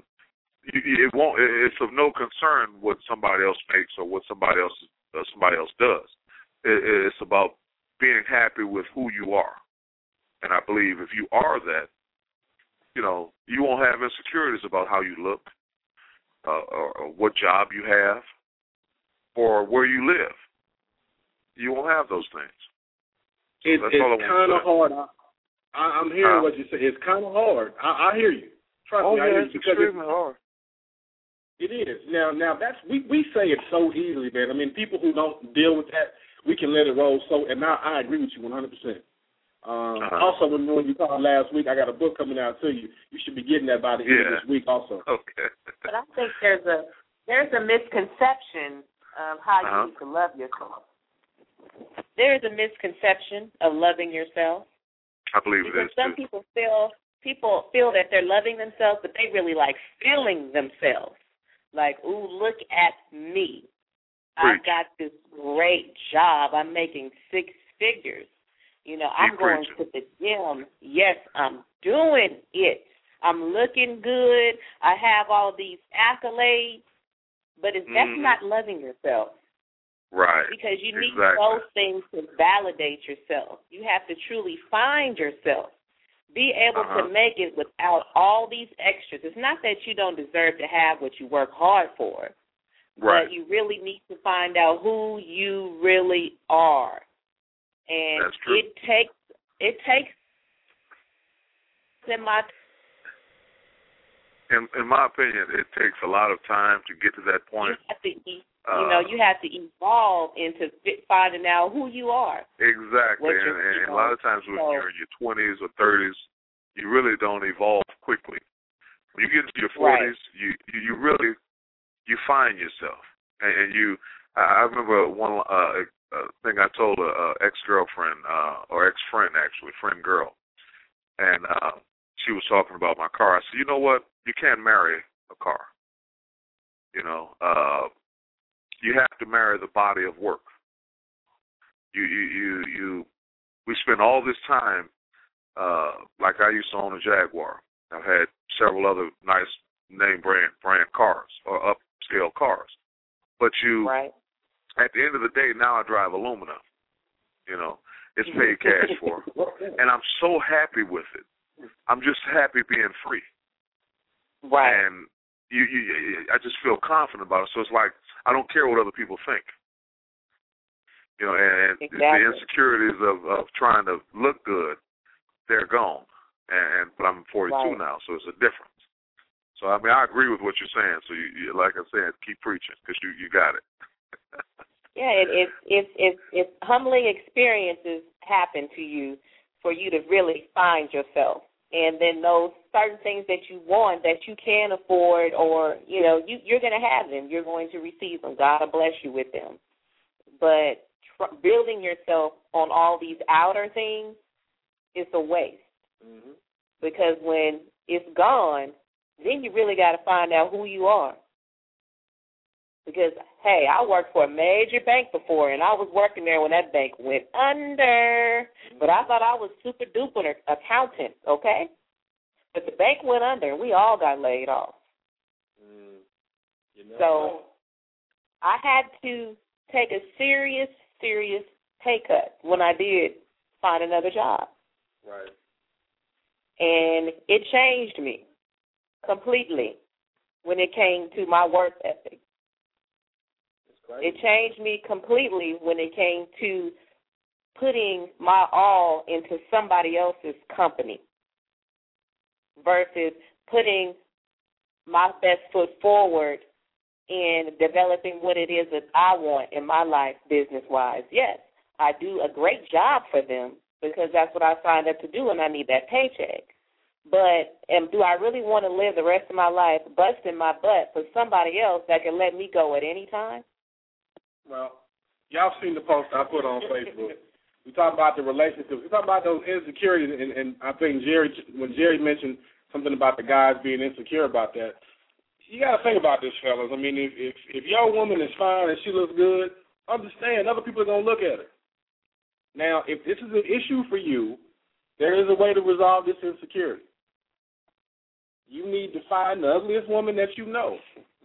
it's of no concern what somebody else makes or what somebody else does. It's about being happy with who you are. And I believe if you are that, you know, you won't have insecurities about how you look, or what job you have, or where you live. You won't have those things. So it's kind of hard. I'm hearing what you say. It's kind of hard. I hear you. Trust me, I hear you. It's extremely hard. It is. Now that's we say it so easily, man. I mean, people who don't deal with that, we can let it roll. So, and I agree with you 100%. Also, when you called last week, I got a book coming out to you. You should be getting that by the end of this week also. Okay. But I think there's a misconception of how you need to love yourself. There is a misconception of loving yourself. I believe it is. Some people feel that they're loving themselves, but they really like feeling themselves. Like, ooh, look at me. I've got this great job. I'm making 6 figures. You know, I'm going to the gym. Yes, I'm doing it. I'm looking good. I have all these accolades. But that's not loving yourself. Right. Because you need those things to validate yourself. You have to truly find yourself. Be able to make it without all these extras. It's not that you don't deserve to have what you work hard for. Right. But you really need to find out who you really are. And that's true. it takes in my opinion, it takes a lot of time to get to that point. you have to evolve into finding out who you are. Exactly, and a lot of times when you're in your 20s or 30s, you really don't evolve quickly. When you get into your 40s, you really find yourself, and you. I remember one thing I told a ex-girlfriend or ex-friend, actually, friend girl, and she was talking about my car. I said, you know what? You can't marry a car. You have to marry the body of work. We spend all this time, like I used to own a Jaguar. I've had several other nice name brand cars or upscale cars. But at the end of the day, now I drive aluminum. It's paid cash for. And I'm so happy with it. I'm just happy being free. Right. And I just feel confident about it. So it's like I don't care what other people think. And exactly. The insecurities of trying to look good, they're gone. But I'm 42 now, so it's a difference. So I agree with what you're saying. So you like I said, keep preaching because you got it. Yeah, it's humbling experiences happen to you for you to really find yourself. And then those certain things that you want that you can afford or, you're going to have them. You're going to receive them. God will bless you with them. But building yourself on all these outer things is a waste. Mm-hmm. Because when it's gone, then you really got to find out who you are. Because, hey, I worked for a major bank before, and I was working there when that bank went under. But I thought I was super-duper accountant, okay? But the bank went under, and we all got laid off. So I had to take a serious pay cut when I did find another job. Right. And it changed me completely when it came to my work ethic. It changed me completely when it came to putting my all into somebody else's company versus putting my best foot forward in developing what it is that I want in my life business-wise. Yes, I do a great job for them because that's what I signed up to do and I need that paycheck. But do I really want to live the rest of my life busting my butt for somebody else that can let me go at any time? Well, y'all seen the post I put on Facebook. We talk about the relationships. We talk about those insecurities, and I think when Jerry mentioned something about the guys being insecure about that, you got to think about this, fellas. I mean, if your woman is fine and she looks good, understand other people are going to look at her. Now, if this is an issue for you, there is a way to resolve this insecurity. You need to find the ugliest woman that you know.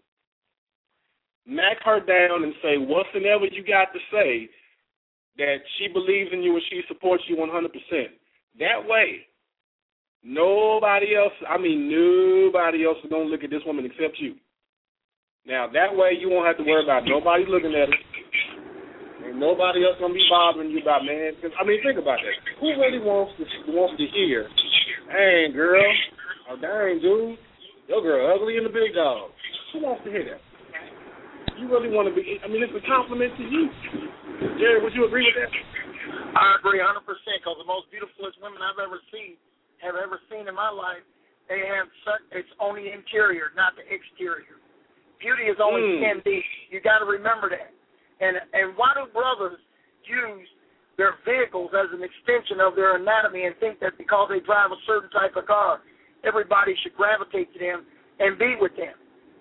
Knock her down and say whatsoever you got to say that she believes in you and she supports you 100%. That way, nobody else is going to look at this woman except you. Now, that way you won't have to worry about nobody looking at her. Ain't nobody else going to be bothering you about, man. Cause, think about that. Who really wants to hear, hey, girl, oh, dang, dude, your girl ugly and the big dog. Who wants to hear that? You really want to be, it's a compliment to you. Jerry, would you agree with that? I agree 100% because the most beautifulest women I've ever seen in my life, it's on the interior, not the exterior. Beauty is only can be. You got to remember that. And why do brothers use their vehicles as an extension of their anatomy and think that because they drive a certain type of car, everybody should gravitate to them and be with them?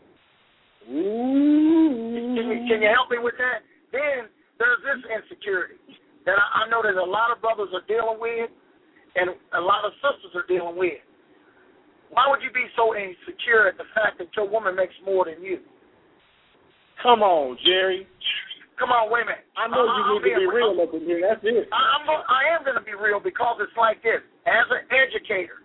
Can you help me with that? Then there's this insecurity that I know that a lot of brothers are dealing with and a lot of sisters are dealing with. Why would you be so insecure at the fact that your woman makes more than you? Come on, Jerry. Come on, wait a minute. I know you need to be real up in here. That's it. I am going to be real because it's like this. As an educator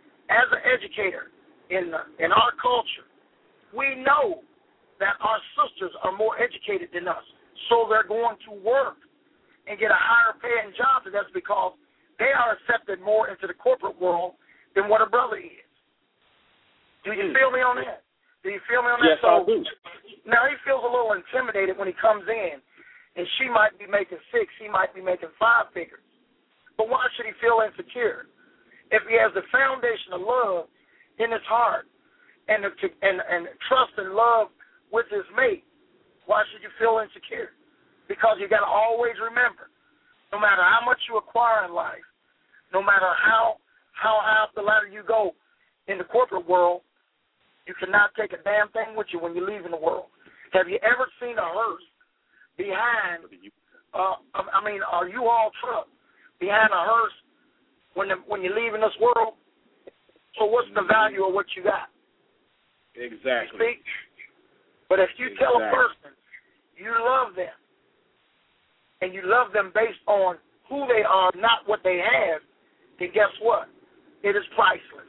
in our culture, we know that our sisters are more educated than us. So they're going to work and get a higher paying job, and that's because they are accepted more into the corporate world than what a brother is. Do you feel me on that? Do you feel me on that? Yes, I do. Now he feels a little intimidated when he comes in, and she might be making 6, he might be making 5 figures. But why should he feel insecure? If he has the foundation of love in his heart and trust and love with his mate, why should you feel insecure? Because you got to always remember, no matter how much you acquire in life, no matter how high up the ladder you go in the corporate world, you cannot take a damn thing with you when you leave in the world. Have you ever seen a hearse behind, a U-Haul truck behind a hearse when you leave in this world? So what's the value of what you got? Exactly. You see? But if you tell a person you love them, and you love them based on who they are, not what they have, then guess what? It is priceless.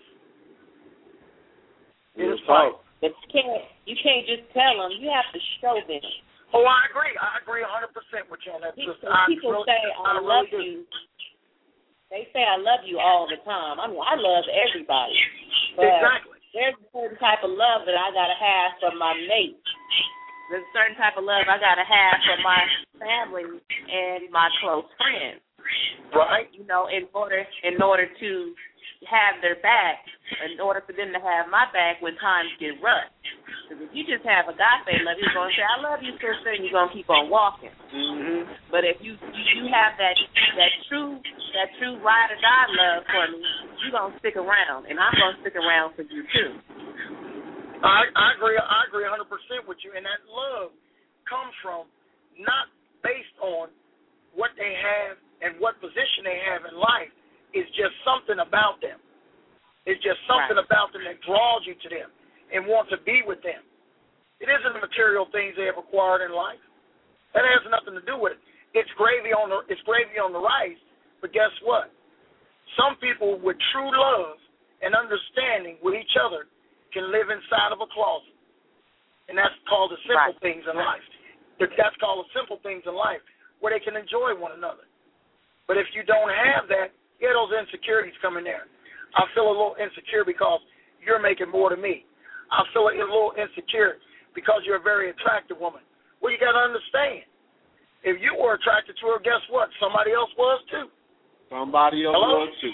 It is priceless. But you can't just tell them. You have to show them. Oh, I agree. I agree 100% with you on that. People say, I love you. They say, I love you all the time. I mean, I love everybody. But exactly. There's a certain type of love that I got to have for my mate. There's a certain type of love I got to have for my family and my close friends. Right. You know, in order to have their back, in order for them to have my back when times get rough. Because if you just have a guy say love you, you're going to say, I love you, sister, and you're going to keep on walking. Mm-hmm. But if you have that true ride or die love for me, you're going to stick around, and I'm going to stick around for you too. I agree 100% with you, and that love comes from not based on what they have and what position they have in life. It's just something about them. It's just something about them that draws you to them and wants to be with them. It isn't the material things they have acquired in life. That has nothing to do with it. It's gravy on the rice, but guess what? Some people with true love and understanding with each other can live inside of a closet. And that's called the simple things in life. That's called the simple things in life, where they can enjoy one another. But if you don't have that, those insecurities come in there. I feel a little insecure because you're making more than me. I feel a little insecure because you're a very attractive woman. Well, you got to understand, if you were attracted to her, guess what? Somebody else was too. Somebody else was too.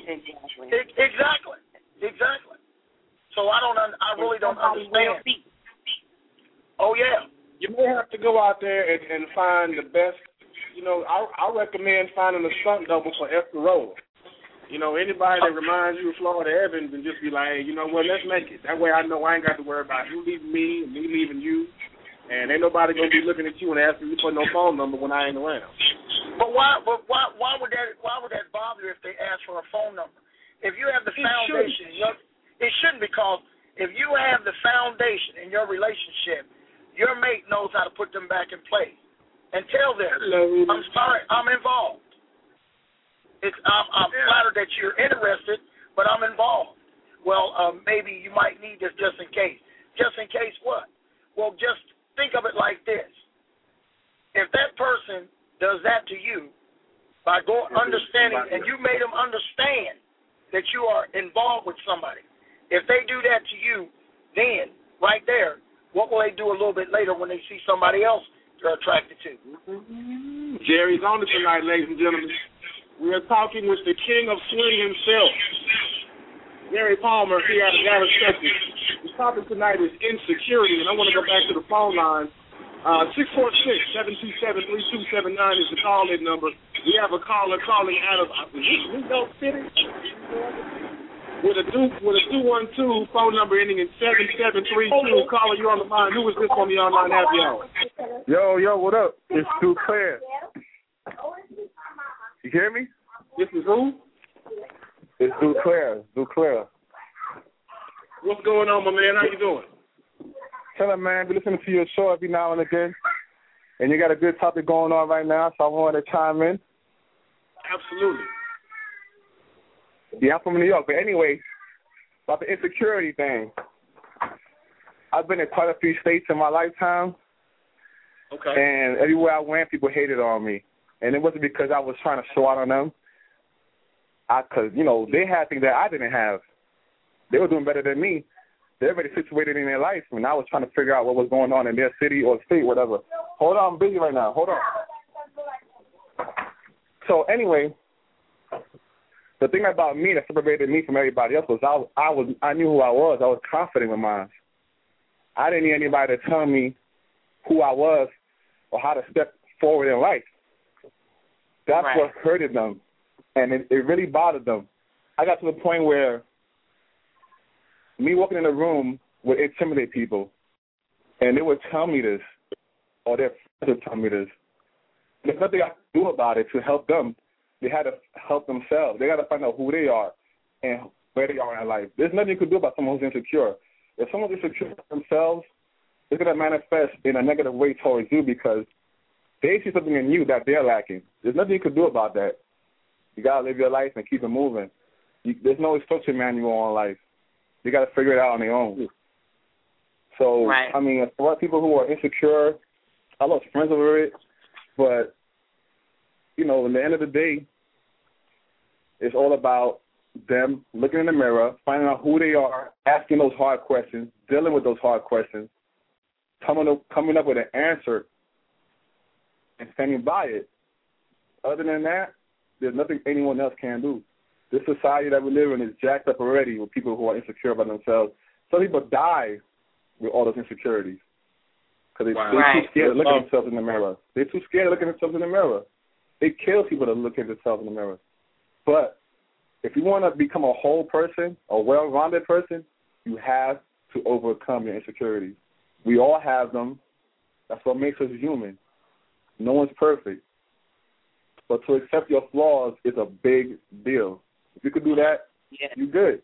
Exactly. So I really don't understand. Oh yeah. You may have to go out there and find the best. You know, I recommend finding a stunt double for Esther Rolla. You know, anybody that reminds you of Florida Evans, and just be like, hey, you know what, let's make it. That way I know I ain't got to worry about you leaving me and me leaving you. And ain't nobody going to be looking at you and asking you for no phone number when I ain't around. But why would that bother you if they ask for a phone number? If you have the foundation, it shouldn't, because if you have the foundation in your relationship, your mate knows how to put them back in place. And tell them, I'm sorry, I'm involved. I'm flattered that you're interested, but I'm involved. Well, maybe you might need this just in case. Just in case what? Well, just think of it like this. If that person does that to you by understanding, and you made them understand that you are involved with somebody, if they do that to you, then right there, what will they do a little bit later when they see somebody else they're attracted to? Mm-hmm. Jerry's on it tonight, ladies and gentlemen. We are talking with the king of swing himself, Gary Palmer, here out of Dallas, Texas. The topic tonight is insecurity, and I want to go back to the phone line. 646-727-3279 is the call-in number. We have a caller calling out of New York City with a 212 phone number ending in 7732. Caller, you're on the line. Who is this on the online happy hour? Yo, what up? It's Duclair. You hear me? This is who? It's Duclair. What's going on, my man? How you doing? Tell man, be listening to your show every now and again. And you got a good topic going on right now, so I wanted to chime in. Absolutely. Yeah, I'm from New York. But anyway, about the insecurity thing. I've been in quite a few states in my lifetime. Okay. And everywhere I went, people hated on me. And it wasn't because I was trying to show out on them. Because, they had things that I didn't have. They were doing better than me. they're already situated in their life, and I was trying to figure out what was going on in their city or state, whatever. Hold on, I'm busy right now. Hold on. So anyway, the thing about me that separated me from everybody else was I knew who I was. I was confident with mine. I didn't need anybody to tell me who I was or how to step forward in life. That's what hurted them, and it really bothered them. I got to the point where me walking in a room would intimidate people, and they would tell me this, or their friends would tell me this. There's nothing I could do about it to help them. They had to help themselves. They got to find out who they are and where they are in life. There's nothing you could do about someone who's insecure. If someone's insecure themselves, it's going to manifest in a negative way towards you because they see something in you that they're lacking. There's nothing you could do about that. You got to live your life and keep it moving. There's no instruction manual on life. You got to figure it out on their own. So, I mean, for a lot of people who are insecure, I lost friends over it, but, you know, in the end of the day, it's all about them looking in the mirror, finding out who they are, asking those hard questions, dealing with those hard questions, coming up with an answer, and standing by it. Other than that, there's nothing anyone else can do. This society that we live in is jacked up already with people who are insecure about themselves. Some people die with all those insecurities because they're too scared to look at themselves in the mirror. They're too scared to look at themselves in the mirror. It kills people to look at themselves in the mirror. But if you want to become a whole person, a well-rounded person, you have to overcome your insecurities. We all have them. That's what makes us human. No one's perfect. But to accept your flaws is a big deal. If you could do that, you're good.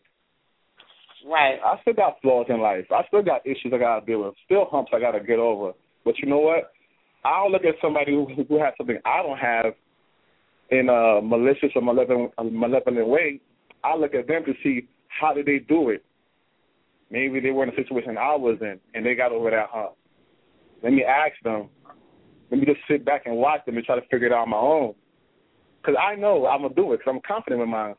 Right. I still got flaws in life. I still got issues I got to deal with. Still humps I got to get over. But you know what? I'll look at somebody who has something I don't have in a malicious or malevolent way. I'll look at them to see how did they do it. Maybe they were in a situation I was in, and they got over that hump. Let me ask them. Let me just sit back and watch them and try to figure it out on my own. Because I know I'm going to do it because I'm confident with mine.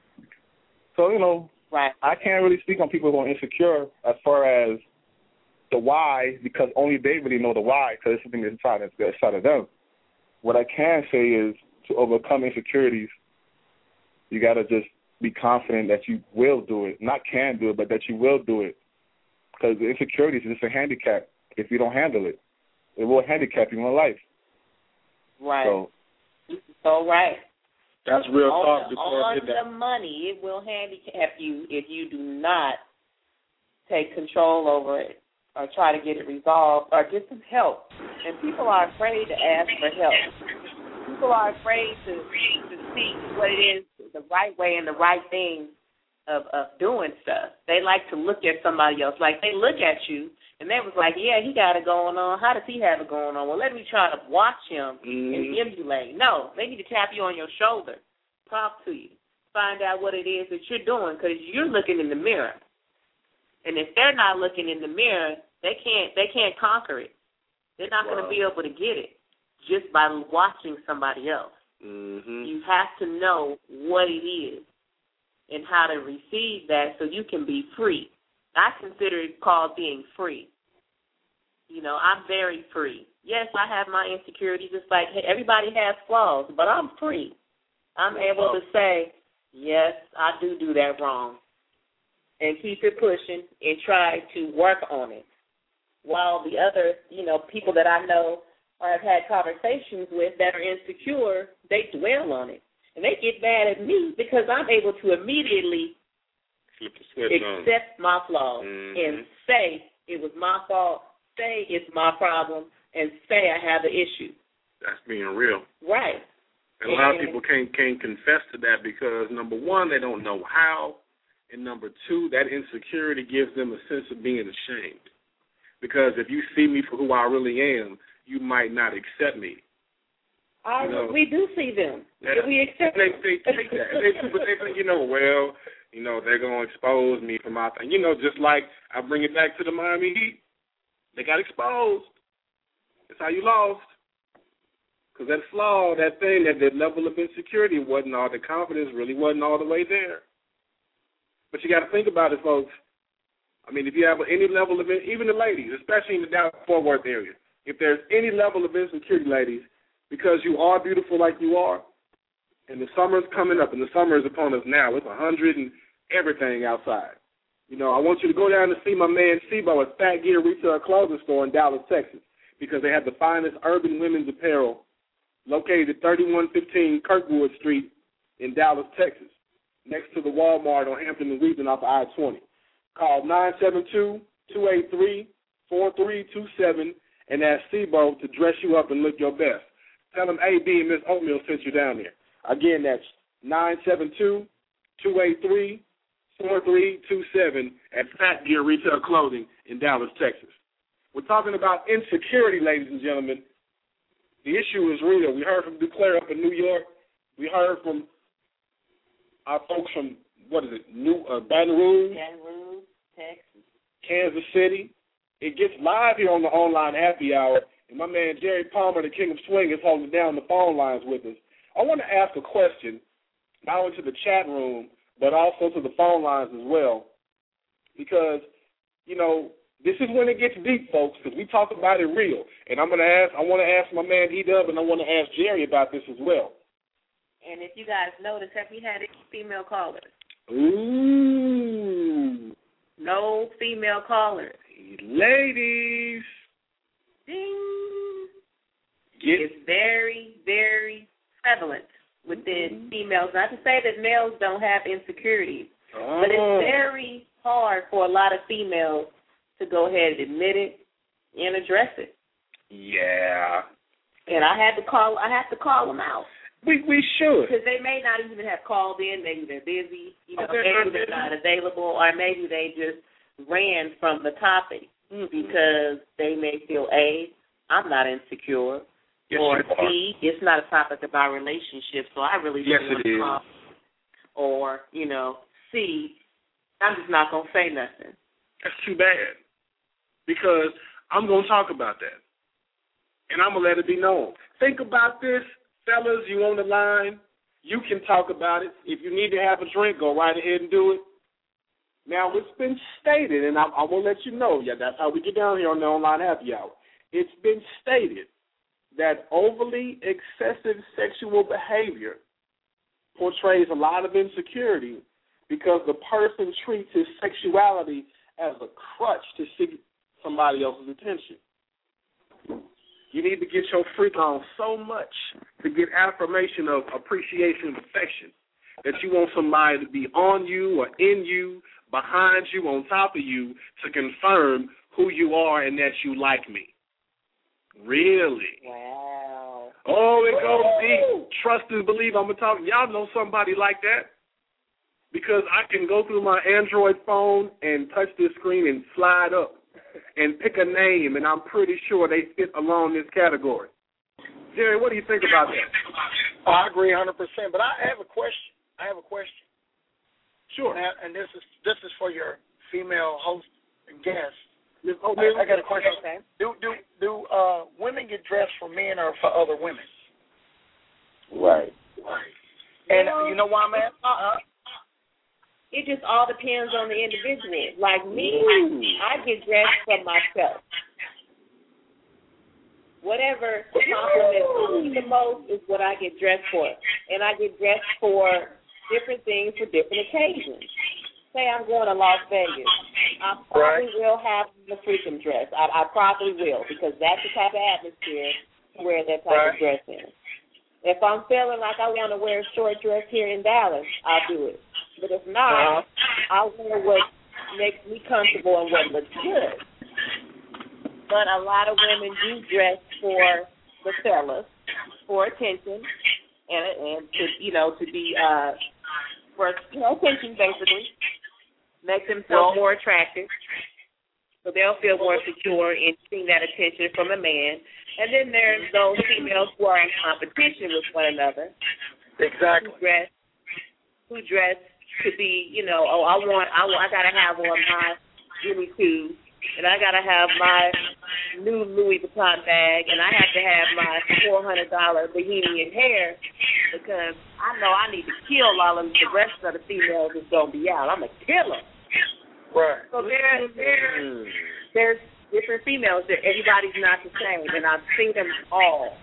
So, you know, I can't really speak on people who are insecure as far as the why because only they really know the why because it's something that's inside of them. What I can say is to overcome insecurities, you got to just be confident that you will do it. Not can do it, but that you will do it. Because the insecurities is just a handicap if you don't handle it. It will handicap you in life. Right. So right. That's real talk. On the money, it will handicap you if you do not take control over it or try to get it resolved or get some help. And people are afraid to ask for help. People are afraid to see what it is, the right way and the right thing of doing stuff. They like to look at somebody else. Like they look at you and they was like, yeah, he got it going on. How does he have it going on? Well, let me try to watch him and emulate. No, they need to tap you on your shoulder, talk to you, find out what it is that you're doing because you're looking in the mirror. And if they're not looking in the mirror, they can't conquer it. They're not going to be able to get it just by watching somebody else. You have to know what it is and how to receive that so you can be free. I consider it called being free. You know, I'm very free. Yes, I have my insecurities. It's like, hey, everybody has flaws, but I'm free. I'm able to say, yes, I do that wrong, and keep it pushing and try to work on it. While the other, people that I know or have had conversations with that are insecure, they dwell on it. And they get mad at me because I'm able to immediately accept my flaws and say it was my fault, say it's my problem, and say I have an issue. That's being real. Right. And a lot of people can't confess to that because, number one, they don't know how, and number two, that insecurity gives them a sense of being ashamed. Because if you see me for who I really am, you might not accept me. We do see them. We accept them. They take that. But they think, they're going to expose me for my thing. Just like I bring it back to the Miami Heat. They got exposed. That's how you lost. Because that flaw, that thing, that level of insecurity wasn't all, the confidence really wasn't all the way there. But you got to think about it, folks. I mean, if you have any level of, even the ladies, especially in the Dallas-Fort Worth area, if there's any level of insecurity, ladies, because you are beautiful like you are, and the summer's coming up, and the summer is upon us now. It's 100 and everything outside. You know, I want you to go down and see my man Sebo at Fat Gear Retail Clothing Store in Dallas, Texas, because they have the finest urban women's apparel located at 3115 Kirkwood Street in Dallas, Texas, next to the Walmart on Hampton and Wheaton off of I-20. Call 972-283-4327 and ask Sebo to dress you up and look your best. Tell them AB and Miss Oatmeal sent you down there. Again, that's 972-283-4327 at Fat Gear Retail Clothing in Dallas, Texas. We're talking about insecurity, ladies and gentlemen. The issue is real. We heard from Duclair up in New York. We heard from our folks from, Baton Rouge, Texas, Kansas City. It gets live here on the online happy hour, and my man Jerry Palmer, the King of Swing, is holding down the phone lines with us. I want to ask a question, not only to the chat room, but also to the phone lines as well, because, you know, this is when it gets deep, folks, because we talk about it real. And I want to ask my man E-Dub, and I want to ask Jerry about this as well. And if you guys notice, have you had any female callers? Ooh. No female callers. Ladies. Ding. It's very, very prevalent within females. Not to say that males don't have insecurities, but it's very hard for a lot of females to go ahead and admit it and address it. Yeah. And I have to call them out. We should. Because they may not even have called in. Maybe they're busy. Maybe they're not available, or maybe they just ran from the topic because they may feel, A, I'm not insecure, or B, it's not a topic about relationships, so I really don't want to talk. Or, C, I'm just not going to say nothing. That's too bad, because I'm going to talk about that, and I'm going to let it be known. Think about this. Fellas, you on the line, you can talk about it. If you need to have a drink, go right ahead and do it. Now, it's been stated, and I will let you know, that's how we get down here on the online happy hour. It's been stated that overly excessive sexual behavior portrays a lot of insecurity because the person treats his sexuality as a crutch to seek somebody else's attention. You need to get your freak on so much to get affirmation of appreciation and affection that you want somebody to be on you or in you, behind you, on top of you to confirm who you are and that you like me. Really? Wow. Oh, it goes deep. Trust and believe. I'm going to talk. Y'all know somebody like that? Because I can go through my Android phone and touch this screen and slide up and pick a name, and I'm pretty sure they fit along this category. Jerry, what do you think about that? I agree 100%, but I have a question. Sure. And this is for your female host and guest. I got a question. Okay. Do women get dressed for men or for other women? Right. And you know why I'm asking? It just all depends on the individual. Like me, I get dressed for myself. Whatever compliments me the most is what I get dressed for. And I get dressed for different things for different occasions. Say I'm going to Las Vegas. I probably will have the freaking dress. I probably will, because that's the type of atmosphere to wear that type of dress in. If I'm feeling like I want to wear a short dress here in Dallas, I'll do it. But if not, I'll wear what makes me comfortable and what looks good. But a lot of women do dress for the fellas, for attention, and to be for attention, basically. Make themselves more attractive, so they'll feel more secure in seeing that attention from a man. And then there's those females who are in competition with one another. Exactly. Who dress to be, I gotta have on my Jimmy Choo, and I gotta have my new Louis Vuitton bag, and I have to have my $400 Bohemian hair, because I know I need to kill all of the rest of the females that's gonna be out. I'm gonna kill them. Right. So there's different females. Everybody's not the same, and I've seen them all.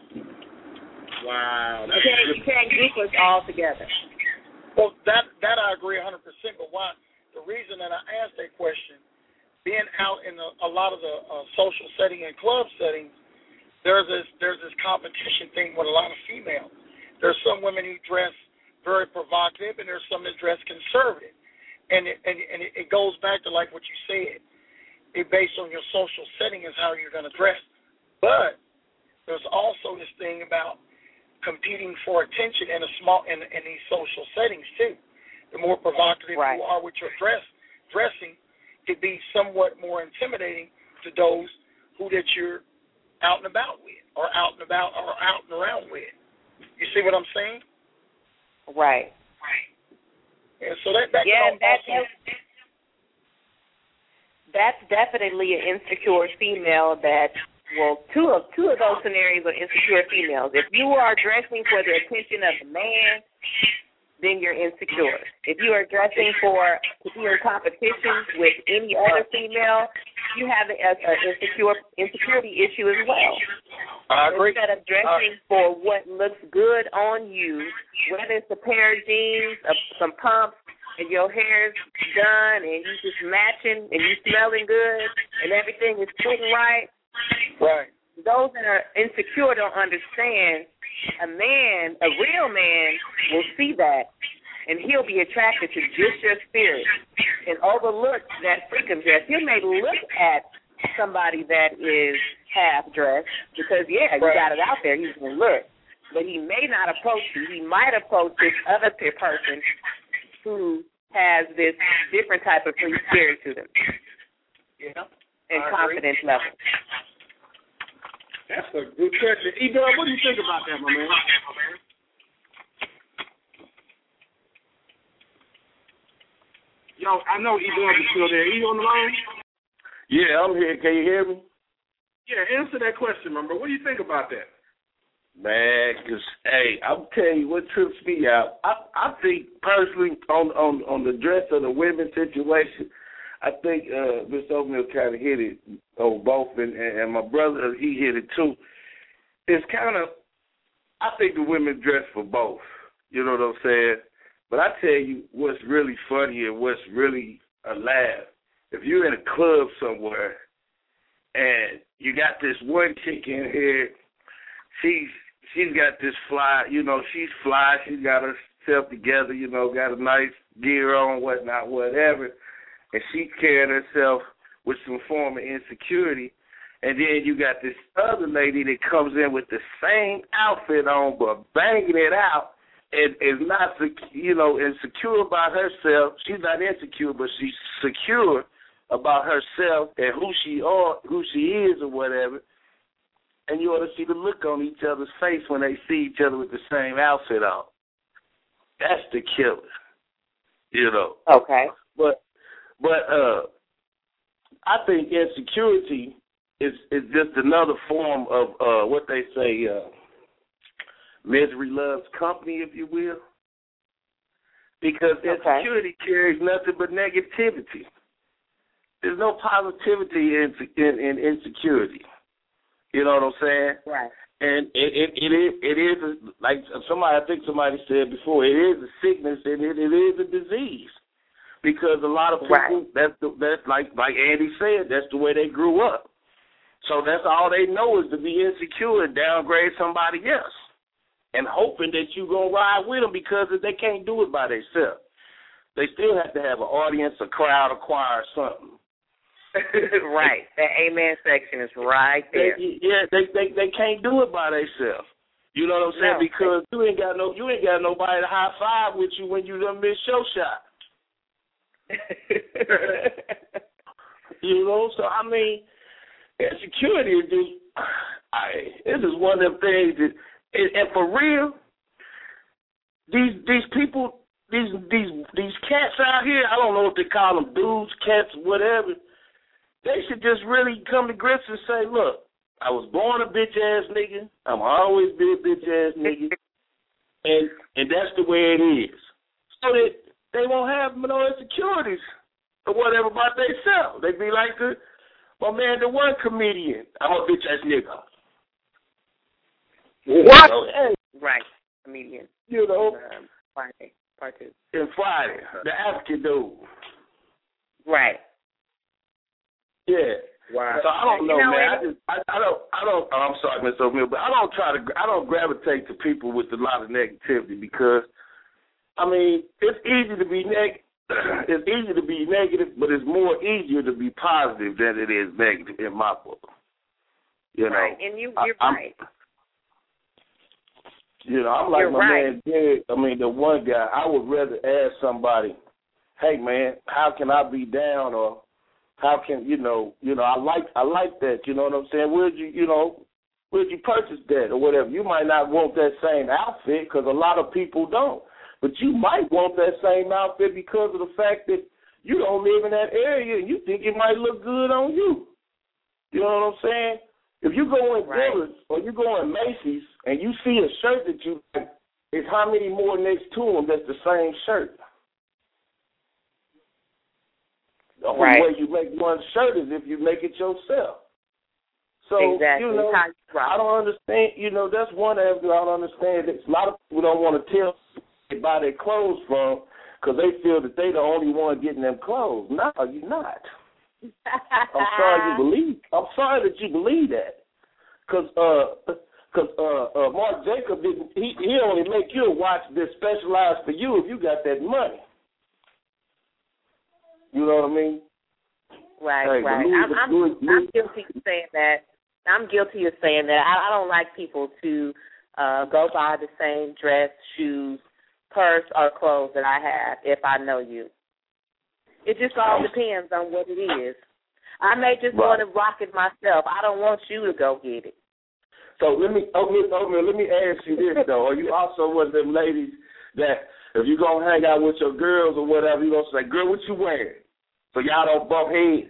Wow. You can't group us all together. Well, that I agree 100%. But why? The reason that I asked that question, being out in a lot of the social setting and club settings, there's this competition thing with a lot of females. There's some women who dress very provocative, and there's some that dress conservative. And it goes back to like what you said. It based on your social setting is how you're going to dress. But there's also this thing about competing for attention in these social settings too. The more provocative right. you are with your dressing, it be somewhat more intimidating to those that you're out and about with, or out and around with. You see what I'm saying? Right. And so that's definitely an insecure female. Two of those scenarios are insecure females. If you are dressing for the attention of the man, then you're insecure. If you are dressing to be in competition with any other female, you have an insecurity issue as well. I agree. Instead of dressing for what looks good on you, whether it's a pair of jeans, some pumps, and your hair's done, and you just matching, and you smelling good, and everything is fitting right. Right. Those that are insecure don't understand. A real man will see that, and he'll be attracted to just your spirit and overlook that freakum dress. He may look at somebody that is half dressed because, you got it out there. He's going to look. But he may not approach you. He might approach this other person who has this different type of free spirit to them. Yeah. And confidence level. That's a good question. E-Dub, what do you think about that, my man? Yo, I know E-Dub is still there. You on the line? Yeah, I'm here. Can you hear me? Yeah, answer that question, remember. What do you think about that? Man, because, hey, I'm telling you what trips me out. I think personally on the dress of the women situation, I think Miss Oatmeal kind of hit it on both, and my brother, he hit it too. It's kind of, I think the women dress for both. You know what I'm saying? But I tell you what's really funny and what's really a laugh. If you're in a club somewhere and you got this one chick in here, she's got this fly, she's fly, she's got herself together, got a nice gear on, whatnot, whatever, and she's carrying herself with some form of insecurity. And then you got this other lady that comes in with the same outfit on but banging it out and is not, insecure about herself. She's not insecure, but she's secure about herself and who she is or whatever. And you ought to see the look on each other's face when they see each other with the same outfit on. That's the killer, Okay. But I think insecurity is just another form of what they say, misery loves company, if you will. Because insecurity carries nothing but negativity. There's no positivity in insecurity. You know what I'm saying? Right. And it is like somebody said before, it is a sickness and it is a disease. Because a lot of people, that's like Andy said, that's the way they grew up. So that's all they know is to be insecure and downgrade somebody else, and hoping that you're going to ride with them because they can't do it by themselves. They still have to have an audience, a crowd, a choir, or something. Right. That amen section is right there. They can't do it by themselves. You know what I'm saying? Because you ain't got nobody to high five with you when you done miss your shot. So I mean, insecurity is just, this is one of them things that, and for real, these people, these cats out here, I don't know what they call them, dudes, cats, whatever. They should just really come to grips and say, look, I was born a bitch-ass nigga. I'm always been a bitch-ass nigga. And that's the way it is. So that they won't have no insecurities. or whatever about themselves. They be like my man, the one comedian. I'm a bitch ass nigga. What? So, hey, right, comedian. You know, Friday, part 2. And Friday, the African dude. Right. Yeah. Wow. So I don't know, man. I don't. I'm sorry, Miss O'Meal, but I don't gravitate to people with a lot of negativity because, I mean, it's easy to be It's easy to be negative, but it's more easier to be positive than it is negative in my book. You know, right, and you're right. You know, I'm like you're my man Derek. I mean, the one guy. I would rather ask somebody, "Hey, man, how can I be down?" Or how can you know? I like that. You know what I'm saying? Where'd you purchase that or whatever? You might not want that same outfit because a lot of people don't. But you might want that same outfit because of the fact that you don't live in that area and you think it might look good on you. You know what I'm saying? If you go in Dillard's or you go in Macy's and you see a shirt that you like, it's how many more next to them that's the same shirt. The only way you make one shirt is if you make it yourself. So, exactly. I don't understand. That's one avenue I don't understand. A lot of people don't want to tell they buy their clothes from because they feel that they're the only one getting them clothes. No, you're not. I'm sorry that you believe that. Because Marc Jacobs didn't. He only make you a watch that's specialized for you if you got that money. You know what I mean? Right, right. I'm guilty of saying that. I'm guilty of saying that. I don't like people to go buy the same dress, shoes, purse, or clothes that I have if I know you. It just all depends on what it is. I may just want to rock it myself. I don't want you to go get it. So let me ask you this though. Are you also one of them ladies that if you're gonna hang out with your girls or whatever, you're gonna say, "Girl, what you wearing?" So y'all don't bump heads?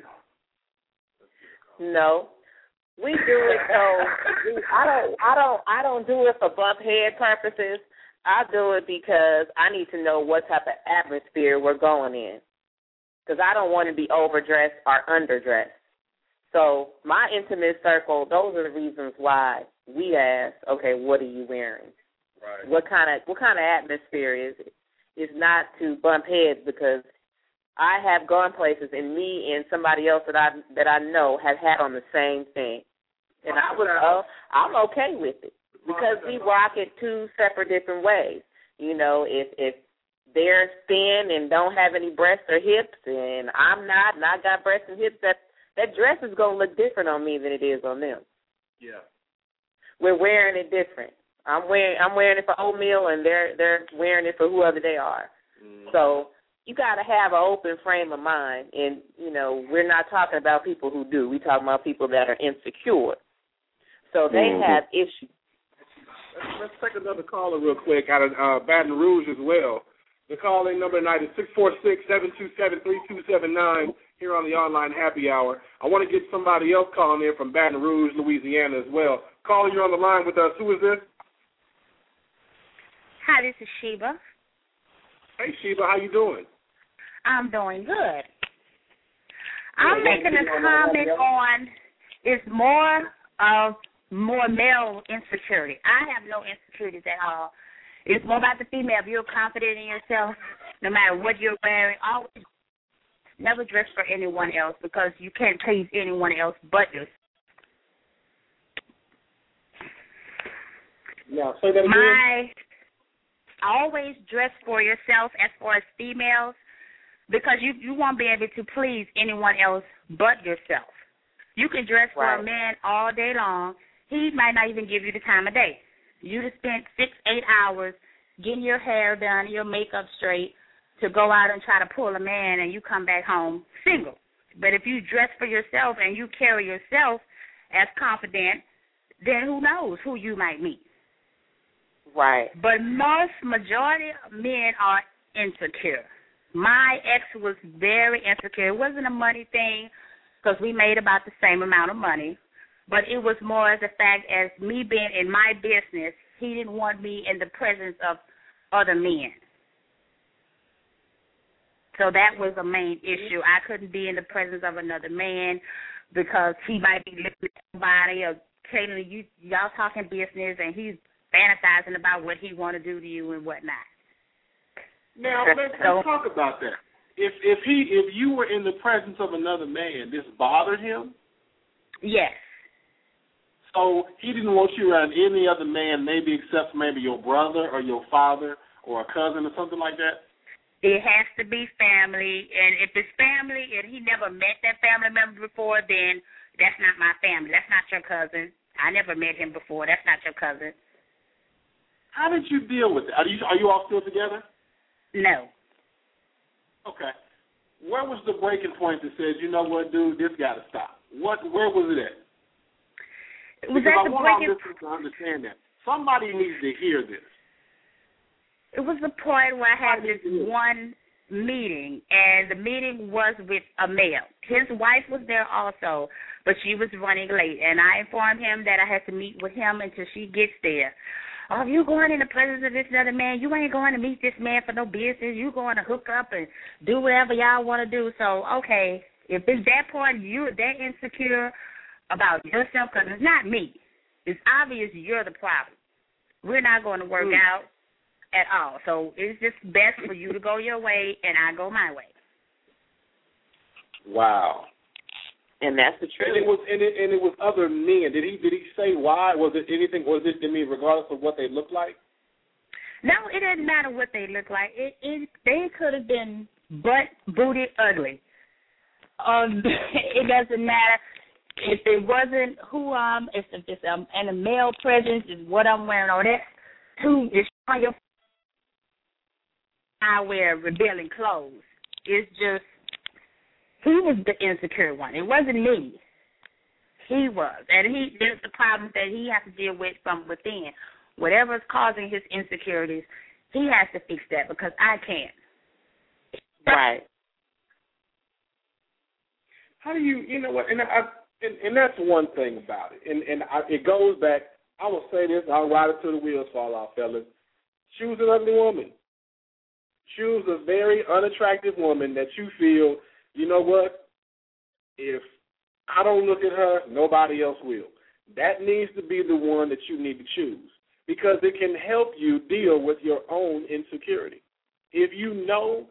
No. We do it so I don't do it for bump head purposes. I do it because I need to know what type of atmosphere we're going in. Because I don't want to be overdressed or underdressed. So my intimate circle, those are the reasons why we ask, okay, what are you wearing? Right. What kind of atmosphere is it? It's not to bump heads because I have gone places and me and somebody else that I know have had on the same thing. And I'm okay with it because we rock it two separate different ways. If they're thin and don't have any breasts or hips and I'm not and I got breasts and hips, that dress is going to look different on me than it is on them. Yeah. We're wearing it different. I'm wearing it for oatmeal and they're wearing it for whoever they are. Mm. So you got to have an open frame of mind. And, we're not talking about people who do. We're talking about people that are insecure. So they have issues. Let's take another caller real quick out of Baton Rouge as well. The call-in number tonight is 646-727-3279 here on the online happy hour. I want to get somebody else calling in from Baton Rouge, Louisiana as well. Caller, you're on the line with us. Who is this? Hi, this is Sheba. Hey, Sheba, how you doing? I'm doing good. I'm making a comment on it's more male insecurity. I have no insecurities at all. It's more about the female. If you're confident in yourself, no matter what you're wearing, always never dress for anyone else because you can't please anyone else but yourself. Yeah, say that again. Always dress for yourself as far as females because you won't be able to please anyone else but yourself. You can dress for a man all day long. He might not even give you the time of day. You just spent 6-8 hours getting your hair done, your makeup straight to go out and try to pull a man and you come back home single. But if you dress for yourself and you carry yourself as confident, then who knows who you might meet. Right. But majority of men are insecure. My ex was very insecure. It wasn't a money thing because we made about the same amount of money, but it was more as a fact as me being in my business, he didn't want me in the presence of other men. So that was a main issue. I couldn't be in the presence of another man because he might be looking at somebody or telling you, y'all talking business, and he's fantasizing about what he want to do to you and whatnot. Now, let's talk about that. If you were in the presence of another man, this bothered him? Yes. So he didn't want you around any other man, maybe except maybe your brother or your father or a cousin or something like that? It has to be family, and if it's family and he never met that family member before, then that's not my family. That's not your cousin. I never met him before. That's not your cousin. How did you deal with it? Are you all still together? No. Okay. Where was the breaking point that says, you know what, dude, this got to stop? Where was it at? It was because at the I want breaking our listeners to understand that. Somebody needs to hear this. It was the point where I had this one meeting, and the meeting was with a male. His wife was there also, but she was running late, and I informed him that I had to meet with him until she gets there. Oh, if you going in the presence of this other man, you ain't going to meet this man for no business. You going to hook up and do whatever y'all want to do. So, okay, if it's that point, you're that insecure about yourself, because it's not me. It's obvious you're the problem. We're not going to work out at all. So it's just best for you to go your way and I go my way. Wow. And that's the truth. And it was other men. Did he say why? Was it anything? Was it, regardless of what they looked like? No, it doesn't matter what they look like. They could have been butt-booted ugly. It doesn't matter if it wasn't who if it's and a male presence is what I'm wearing. Or that's too. It's on your. I wear revealing clothes. It's just he was the insecure one. It wasn't me. He was, and there's the problems that he has to deal with from within. Whatever's causing his insecurities, he has to fix that because I can't. Right. How do you know what? And that's one thing about it. And it goes back. I will say this. I'll ride it till the wheels fall off, fellas. She was an ugly woman. She was a very unattractive woman that you feel, you know what? If I don't look at her, nobody else will. That needs to be the one that you need to choose because it can help you deal with your own insecurity. If you know,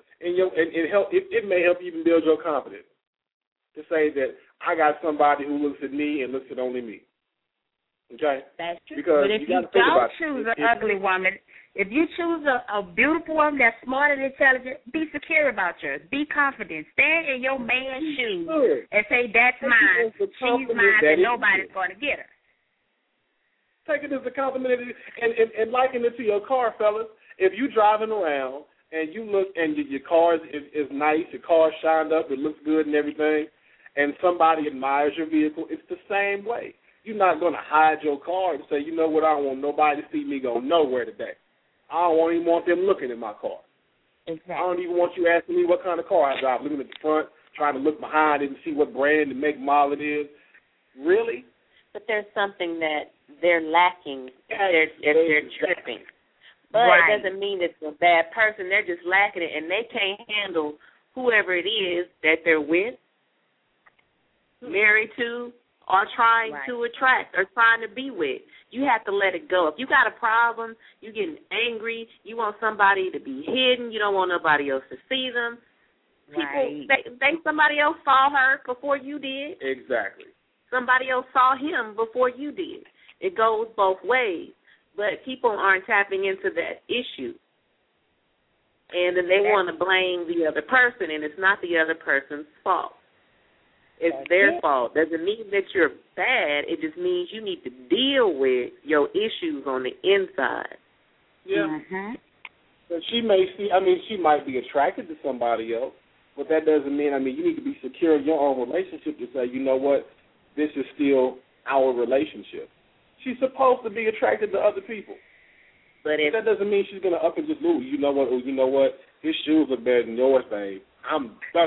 it may help you even build your confidence to say that I got somebody who looks at me and looks at only me. Okay? That's true. Because but if you don't choose an ugly woman, if you choose a beautiful woman that's smart and intelligent, be secure about yours. Be confident. Stand in your man's shoes and say, that's mine. She's mine, and nobody's going to get her. Take it as a compliment and liken it to your car, fellas. If you driving around and you look and your car is nice, your car shined up, it looks good and everything, and somebody admires your vehicle, it's the same way. You're not going to hide your car and say, you know what, I don't want nobody to see me go nowhere today. I don't even want them looking at my car. Exactly. I don't even want you asking me what kind of car I drive, looking at the front, trying to look behind it and see what brand and make model it is. Really? But there's something that they're lacking if they're tripping. But it doesn't mean it's a bad person. They're just lacking it, and they can't handle whoever it is that they're with, married to, or trying to attract or trying to be with. You have to let it go. If you got a problem, you're getting angry, you want somebody to be hidden, you don't want nobody else to see them. People, somebody else saw her before you did. Exactly. Somebody else saw him before you did. It goes both ways. But people aren't tapping into that issue. And then they want to blame the other person, and it's not the other person's fault. It's their fault. Doesn't mean that you're bad. It just means you need to deal with your issues on the inside. Yeah. Mm-hmm. So she might be attracted to somebody else, but that doesn't mean, you need to be secure in your own relationship to say, you know what, this is still our relationship. She's supposed to be attracted to other people. But that doesn't mean she's going to up and just move. You know what, his shoes are better than yours, babe. I'm done.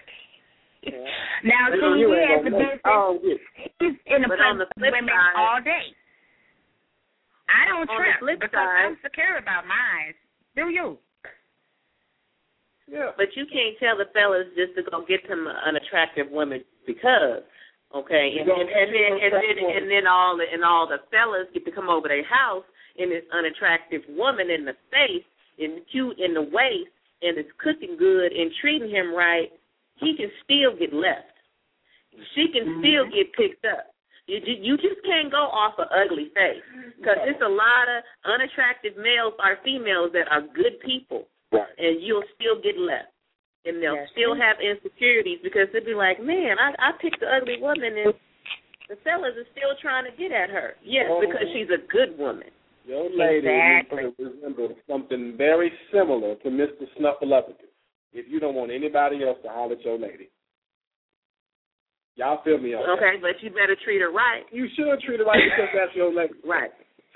Now, see, he has the business. He's in the presence of women all day. I don't trip because I'm secure about mine. Do you? Yeah. But you can't tell the fellas just to go get them an attractive woman because, okay, and then all the fellas get to come over their house and this unattractive woman in the face and cute in the waist and is cooking good and treating him right, he can still get left. She can still get picked up. You just can't go off an ugly face because there's a lot of unattractive males or females that are good people, right, and you'll still get left. And they'll still have insecurities because they'll be like, man, I picked the ugly woman and the fellas are still trying to get at her. Yes, because she's a good woman. Your lady resembles something very similar to Mr. Snuffleupagus. If you don't want anybody else to holler at your lady. Y'all feel me on that? Okay, but you better treat her right. You should treat her right because that's your lady. Right.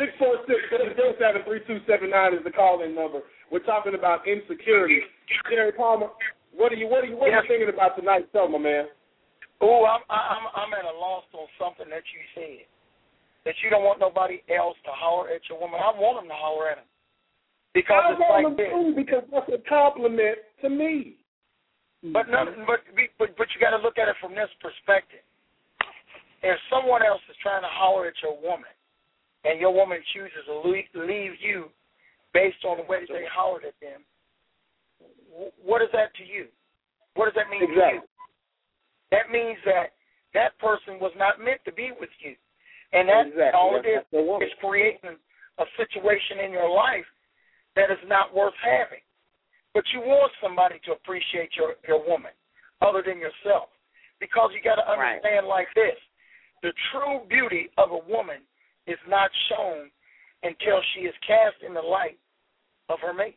646-707-3279 is the call-in number. We're talking about insecurity. Jerry Palmer, what are you thinking about tonight's show, my man? Oh, I'm at a loss on something that you said. That you don't want nobody else to holler at your woman. I want them to holler at him. Because it's like this. Because that's a compliment to me. But you got to look at it from this perspective. If someone else is trying to holler at your woman, and your woman chooses to leave you based on the way they hollered at them, what is that to you? What does that mean to you? That means that person was not meant to be with you. And all it is creating a situation in your life that is not worth having. But you want somebody to appreciate your woman other than yourself. Because you got to understand like this. The true beauty of a woman is not shown until she is cast in the light of her mate.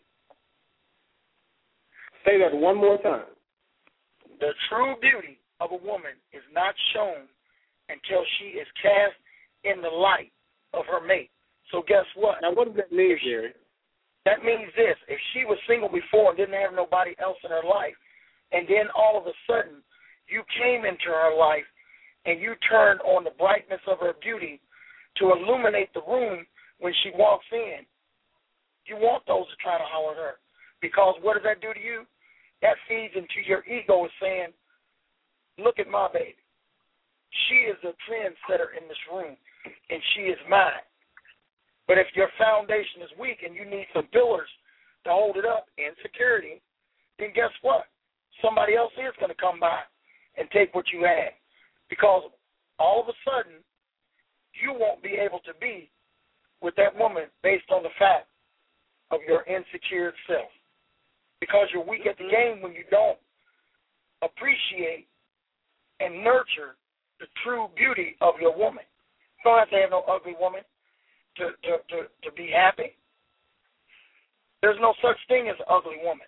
Say that one more time. The true beauty of a woman is not shown until she is cast in the light of her mate. So guess what? Now, what does that mean, Jerry? That means this. If she was single before and didn't have nobody else in her life, and then all of a sudden you came into her life and you turned on the brightness of her beauty to illuminate the room when she walks in, you want those to try to holler at her. Because what does that do to you? That feeds into your ego saying, look at my baby. She is a trendsetter in this room, and she is mine. But if your foundation is weak and you need some pillars to hold it up, insecurity, then guess what? Somebody else is going to come by and take what you have. Because all of a sudden, you won't be able to be with that woman based on the fact of your insecure self. Because you're weak at the game when you don't appreciate and nurture the true beauty of your woman. You don't have to have no ugly woman to be happy. There's no such thing as an ugly woman.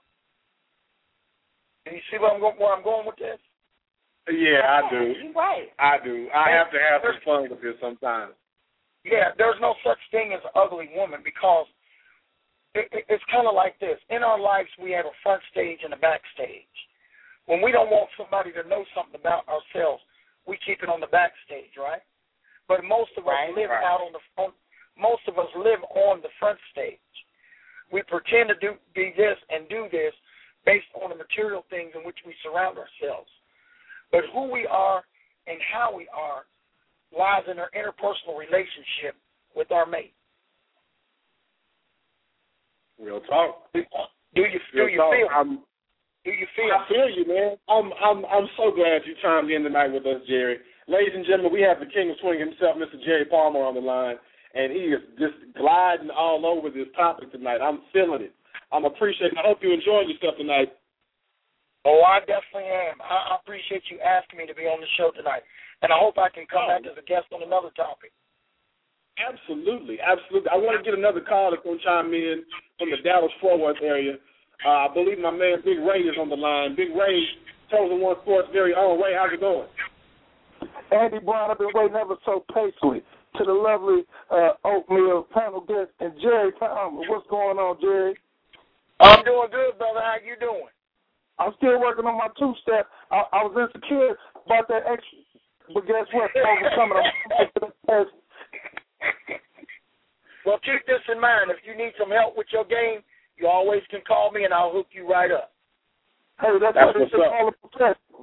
Do you see where I'm going with this? Yeah, I do. You're right. I do. I have to have some fun with this sometimes. Yeah, there's no such thing as an ugly woman because it's kind of like this. In our lives, we have a front stage and a back stage. When we don't want somebody to know something about ourselves, we keep it on the back stage, right? But most of us live out on the front. Most of us live on the front stage. We pretend to be this and do this based on the material things in which we surround ourselves. But who we are and how we are lies in our interpersonal relationship with our mate. Real talk. Do you feel? I feel you, man. I'm so glad you chimed in tonight with us, Jerry. Ladies and gentlemen, we have the king of swing himself, Mr. Jerry Palmer, on the line, and he is just gliding all over this topic tonight. I'm feeling it. I'm appreciating it. I hope you enjoyed yourself tonight. Oh, I definitely am. I appreciate you asking me to be on the show tonight, and I hope I can come back as a guest on another topic. Absolutely, absolutely. I want to get another call that's going to chime in from the Dallas-Fort Worth area. I believe my man Big Ray is on the line. Big Ray, Chosen One Sports' very own. Ray, how's it going? Andy Brown, I've been waiting ever so patiently. To the lovely Oatmeal panel guest and Jerry Palmer. What's going on, Jerry? I'm doing good, brother. How you doing? I'm still working on my two-step. I was insecure about that extra, but guess what? Well, keep this in mind. If you need some help with your game, you always can call me, and I'll hook you right up. Hey, that's what's up. All a professional.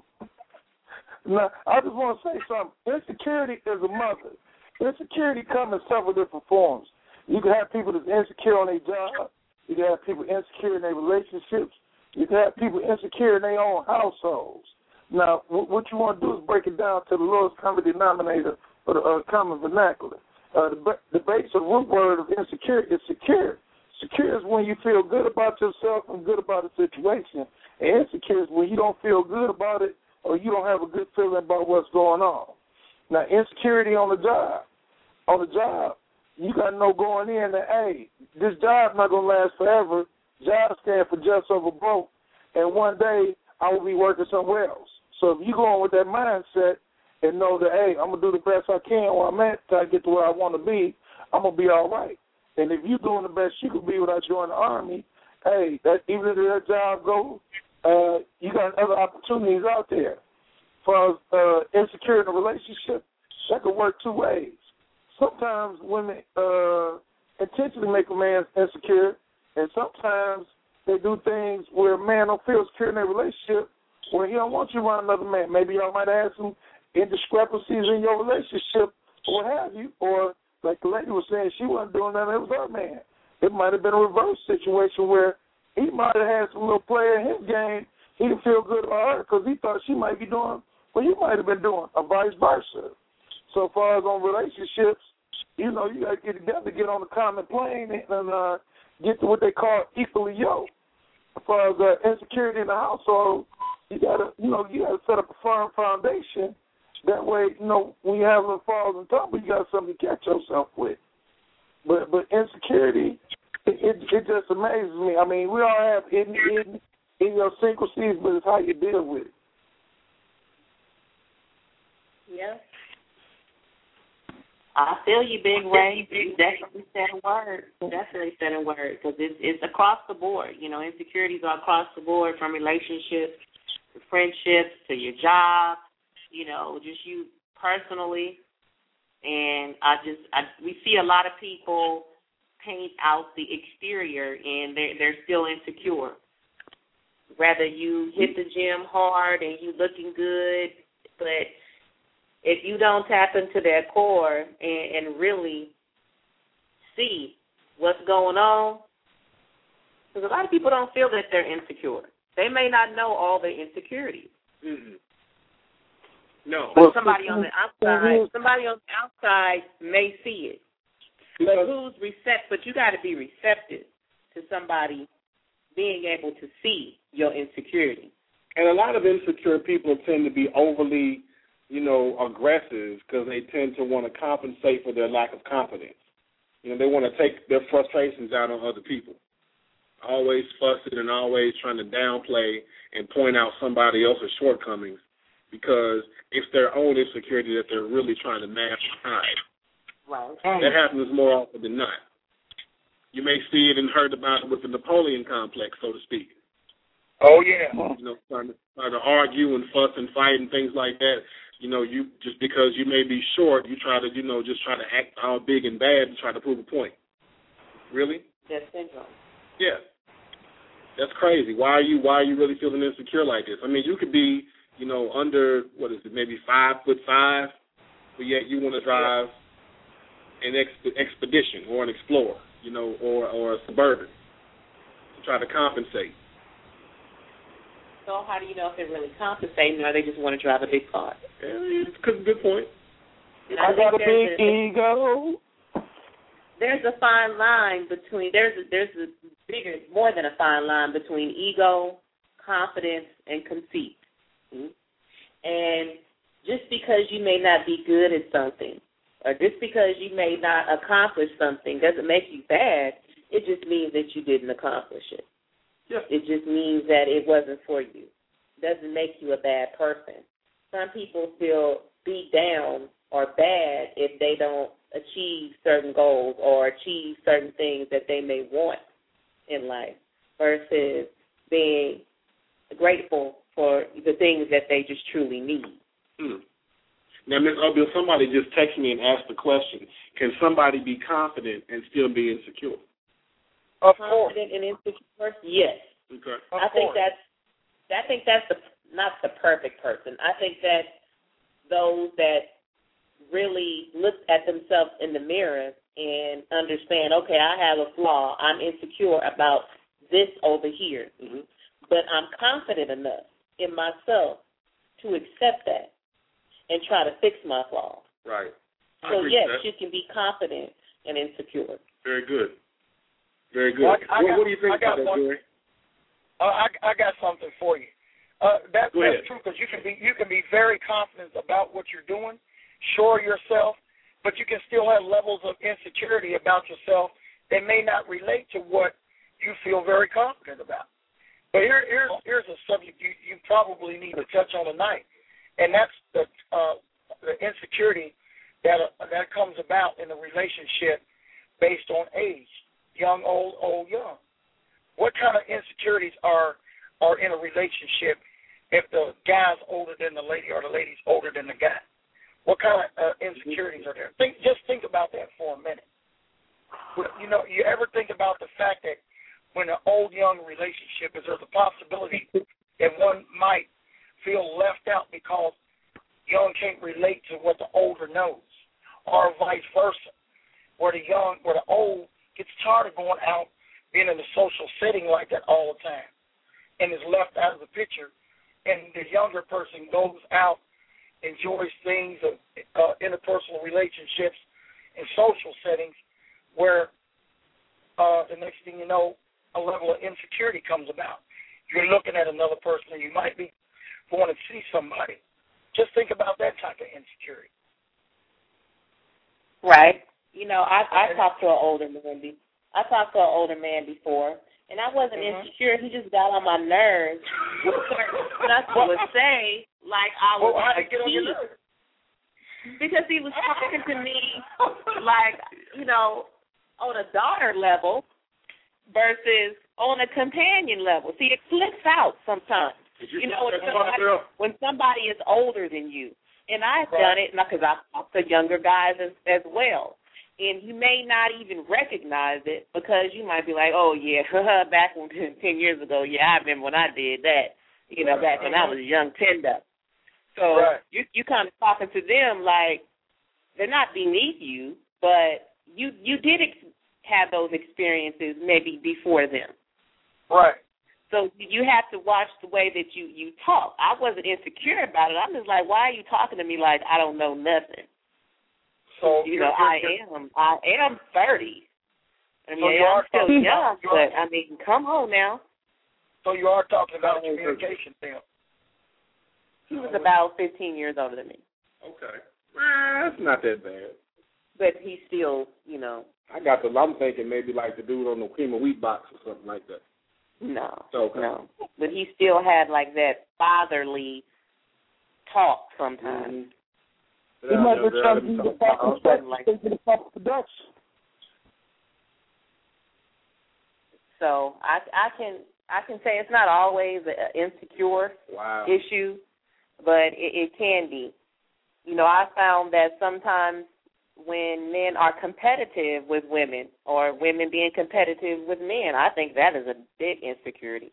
Now, I just want to say something. Insecurity is a mother. Insecurity comes in several different forms. You can have people that's insecure on their job. You can have people insecure in their relationships. You can have people insecure in their own households. Now, what you want to do is break it down to the lowest common denominator or the common vernacular. The base or root word of insecure is secure. Secure is when you feel good about yourself and good about a situation. And insecure is when you don't feel good about it or you don't have a good feeling about what's going on. Now, insecurity on the job. On the job, you got to know going in that, hey, this job's not going to last forever. Job stands for just over broke. And one day, I will be working somewhere else. So if you go on with that mindset and know that, hey, I'm going to do the best I can where I'm at till I get to where I want to be, I'm going to be all right. And if you're doing the best you can be without joining the Army, hey, even if that job goes, you got other opportunities out there. As far as insecure in a relationship, that could work two ways. Sometimes women intentionally make a man insecure, and sometimes they do things where a man don't feel secure in their relationship, where he don't want you around another man. Maybe y'all might have some indiscrepancies in your relationship or what have you, or like the lady was saying, she wasn't doing that, it was her man. It might have been a reverse situation where he might have had some little player in his game. He didn't feel good about her because he thought she might be doing what he might have been doing, or vice versa. So as far as on relationships, you know, you got to get together, get on the common plane, and get to what they call equally yoked. As far as insecurity in the household, you got to set up a firm foundation. That way, you know, when you have little falls and tumbles, you got something to catch yourself with. But insecurity, it just amazes me. I mean, we all have idiosyncrasies, but it's how you deal with it. Yeah. I feel you, Big Ray. You definitely said a word. Because it's across the board. You know, insecurities are across the board, from relationships to friendships to your job. You know, just you personally. And we see a lot of people paint out the exterior, and they're still insecure. Rather you hit the gym hard and you looking good, but if you don't tap into that core and really see what's going on, because a lot of people don't feel that they're insecure. They may not know all their insecurities. Mm-hmm. No. But somebody on the outside may see it. But you got to be receptive to somebody being able to see your insecurity. And a lot of insecure people tend to be overly, aggressive because they tend to want to compensate for their lack of confidence. You know, they want to take their frustrations out on other people. Always fussing and always trying to downplay and point out somebody else's shortcomings because it's their own insecurity that they're really trying to mask and hide. Right. That happens more often than not. You may see it and heard about it with the Napoleon complex, so to speak. Oh, yeah. Trying to argue and fuss and fight and things like that. You just because you may be short, you try to, just try to act all big and bad and try to prove a point. Really? That's syndrome. Yeah. That's crazy. Why are you really feeling insecure like this? I mean, you could be, under, maybe 5'5", but yet you want to drive an expedition or an Explorer, or a Suburban to try to compensate. So how do you know if they're really compensating or they just want to drive a big car? Good point. I got a big ego. There's a fine line between, there's a bigger, more than a fine line between ego, confidence, and conceit. Mm-hmm. And just because you may not be good at something, or just because you may not accomplish something doesn't make you bad. It just means that you didn't accomplish it. Yeah. It just means that it wasn't for you. It doesn't make you a bad person. Some people feel beat down or bad if they don't achieve certain goals or achieve certain things that they may want in life versus being grateful for the things that they just truly need. Now, Ms. Obil, somebody just texted me and asked the question, can somebody be confident and still be insecure? confident and insecure? Yes. Okay. I think that's not the perfect person. I think that those that really look at themselves in the mirror and understand, okay, I have a flaw. I'm insecure about this over here. Mm-hmm. But I'm confident enough in myself to accept that and try to fix my flaws. Right. So, yes, you can be confident and insecure. Very good. Very good. Well, what do you think about that, Jerry? I got something for you. That's true, because you can be very confident about what you're doing, sure of yourself, but you can still have levels of insecurity about yourself that may not relate to what you feel very confident about. But here's a subject you probably need to touch on tonight, and that's the insecurity that comes about in a relationship based on age, young, old, young. What kind of insecurities are in a relationship if the guy's older than the lady or the lady's older than the guy? What kind of insecurities are there? Just think about that for a minute. You know, you ever think about the fact that when an old-young relationship is, there's a possibility that one might feel left out because young can't relate to what the older knows, or vice versa, where the old gets tired of going out, being in a social setting like that all the time, and is left out of the picture, and the younger person goes out, enjoys things of interpersonal relationships and social settings where the next thing you know, a level of insecurity comes about. You're looking at another person, and you might be going to see somebody. Just think about that type of insecurity. Right. You know, I talked to an older man. I talked to an older man before, and I wasn't insecure. He just got on my nerves with certain stuff he would say, like I was how did it get on your kid. nerves? Because he was talking to me like, you know, on a daughter level versus on a companion level. See, it flips out sometimes. You know, when somebody is older than you. And I've done it because I've talked to younger guys as well. And you may not even recognize it because you might be like, oh, yeah, back 10 years ago, yeah, I remember when I did that, you know, back when I was a young tender. So you kind of talking to them like they're not beneath you, but you did have those experiences maybe before them. Right. So you have to watch the way that you talk. I wasn't insecure about it. I'm just like, why are you talking to me like I don't know nothing? So you know, I am 30. I mean, I'm still young, but I mean, come on now. So you are talking about communication, Tim. He was about 15 years older than me. Okay. That's not that bad. But he's still, you know. I'm thinking maybe like the dude on the cream of wheat box or something like that. No. Okay. No. But he still had like that fatherly talk sometimes. He might be trying to do the proper production. So I can say it's not always an insecure issue, but it can be. You know, I found that sometimes when men are competitive with women or women being competitive with men, I think that is a big insecurity.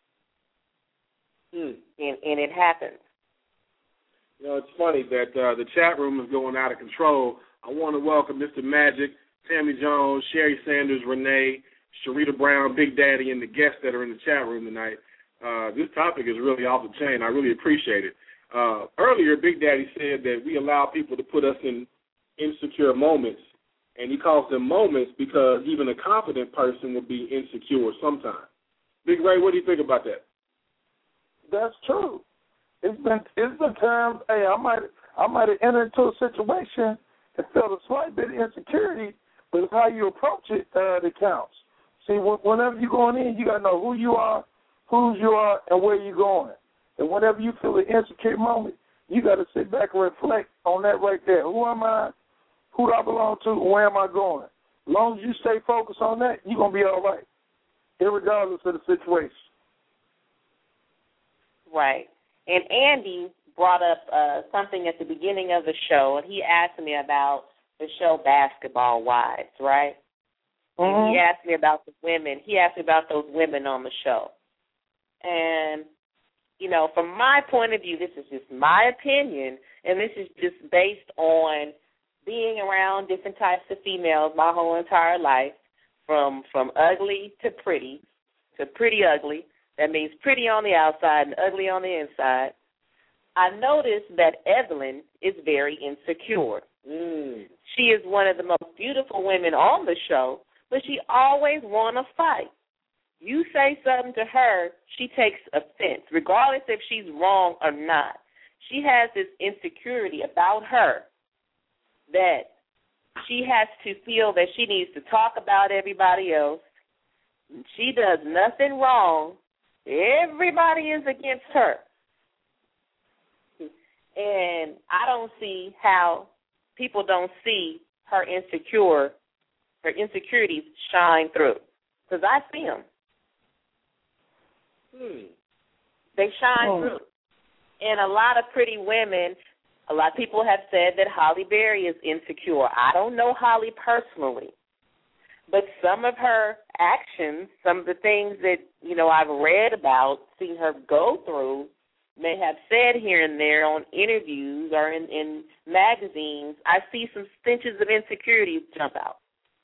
And it happens. You know, it's funny that the chat room is going out of control. I want to welcome Mr. Magic, Tammy Jones, Sherry Sanders, Renee, Sharita Brown, Big Daddy, and the guests that are in the chat room tonight. This topic is really off the chain. I really appreciate it. Earlier, Big Daddy said that we allow people to put us in insecure moments, and he calls them moments because even a confident person will be insecure sometimes. Big Ray, what do you think about that? That's true. It's been times, hey, I might have entered into a situation and felt a slight bit of insecurity, but it's how you approach it that counts. See, whenever you're going in, you got to know who you are, whose you are, and where you're going. And whenever you feel an insecure moment, you got to sit back and reflect on that right there. Who am I? Who do I belong to? Where am I going? As long as you stay focused on that, you're going to be all right, irregardless of the situation. Right. And Andy brought up something at the beginning of the show, and he asked me about the show Basketball Wives, right? And he asked me about the women. He asked me about those women on the show. And, you know, from my point of view, this is just my opinion, and this is just based on being around different types of females my whole entire life, from ugly to pretty ugly. That means pretty on the outside and ugly on the inside. I noticed that Evelyn is very insecure. She is one of the most beautiful women on the show, but she always want to fight. You say something to her, she takes offense, regardless if she's wrong or not. She has this insecurity about her that she has to feel that she needs to talk about everybody else. She does nothing wrong. Everybody is against her. And I don't see how people don't see her insecurities shine through. Because I see them. They shine through. And a lot of pretty women, a lot of people have said that Holly Berry is insecure. I don't know Holly personally. But some of her actions, some of the things that, you know, I've read about, seen her go through, may have said here and there on interviews or in magazines, I see some stenches of insecurities jump out.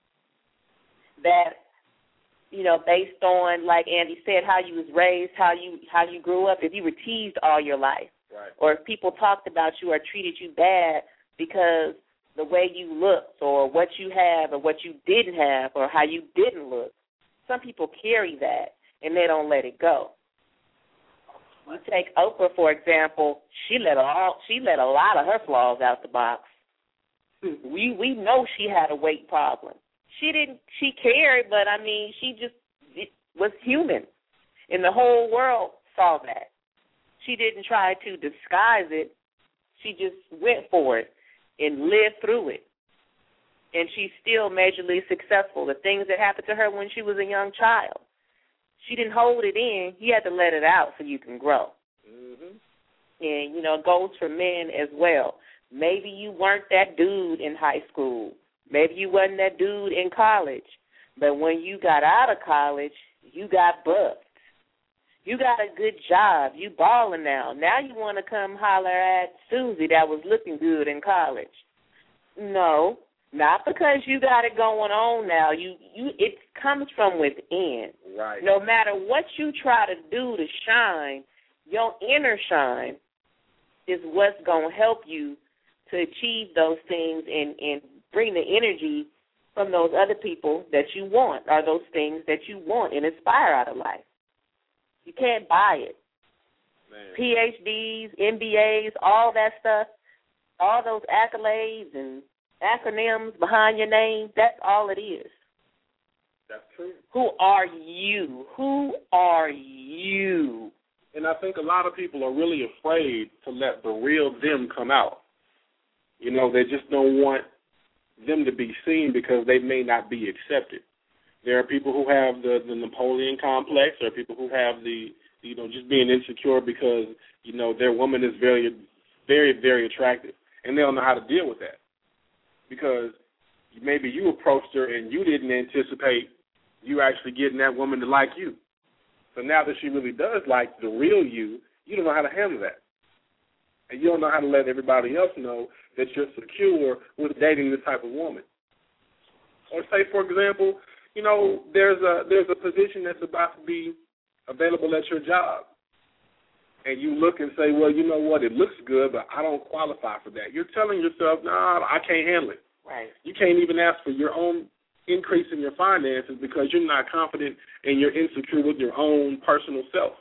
That, you know, based on, like Andy said, how you was raised, how you grew up, if you were teased all your life, right, or if people talked about you or treated you bad because the way you looked or what you have or what you didn't have or how you didn't look. Some people carry that and they don't let it go. You take Oprah, for example, she let a lot of her flaws out the box. We know she had a weight problem. She cared, but I mean, she just was human. And the whole world saw that. She didn't try to disguise it. She just went for it and lived through it. And she's still majorly successful. The things that happened to her when she was a young child, she didn't hold it in. You had to let it out so you can grow. And, you know, it goes for men as well. Maybe you weren't that dude in high school. Maybe you wasn't that dude in college. But when you got out of college, you got bucked. You got a good job. You balling now. Now you want to come holler at Susie that was looking good in college. No, not because you got it going on now. It comes from within. Right. No matter what you try to do to shine, your inner shine is what's going to help you to achieve those things and bring the energy from those other people that you want, or those things that you want and aspire out of life. You can't buy it. Man. PhDs, MBAs, all that stuff, all those accolades and acronyms behind your name, that's all it is. That's true. Who are you? Who are you? And I think a lot of people are really afraid to let the real them come out. You know, they just don't want them to be seen because they may not be accepted. There are people who have the Napoleon complex. There are people who have the, you know, just being insecure because, you know, their woman is very, very, very attractive, and they don't know how to deal with that because maybe you approached her and you didn't anticipate you actually getting that woman to like you. So now that she really does like the real you, you don't know how to handle that. And you don't know how to let everybody else know that you're secure with dating this type of woman. Or say, for example, you know, there's a position that's about to be available at your job. And you look and say, well, you know what, it looks good, but I don't qualify for that. You're telling yourself, no, I can't handle it. Right. You can't even ask for your own increase in your finances because you're not confident and you're insecure with your own personal self.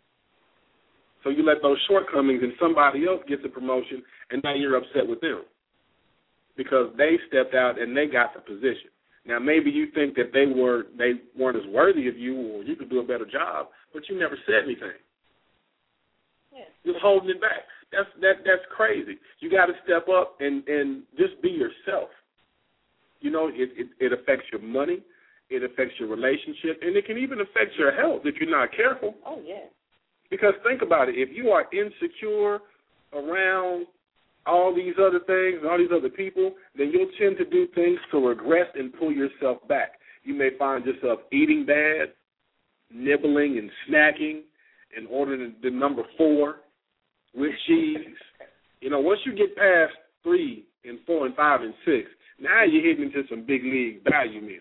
So you let those shortcomings and somebody else gets a promotion, and now you're upset with them because they stepped out and they got the position. Now, maybe you think that they weren't as worthy of you or you could do a better job, but you never said anything. Yeah. Just holding it back. That's crazy. You got to step up and just be yourself. You know, it affects your money, it affects your relationship, and it can even affect your health if you're not careful. Oh, yeah. Because think about it. If you are insecure around all these other things and all these other people, then you'll tend to do things to regress and pull yourself back. You may find yourself eating bad, nibbling and snacking and ordering the number 4 with cheese. You know, once you get past 3 and 4 and 5 and 6, now you're hitting into some big league value meals.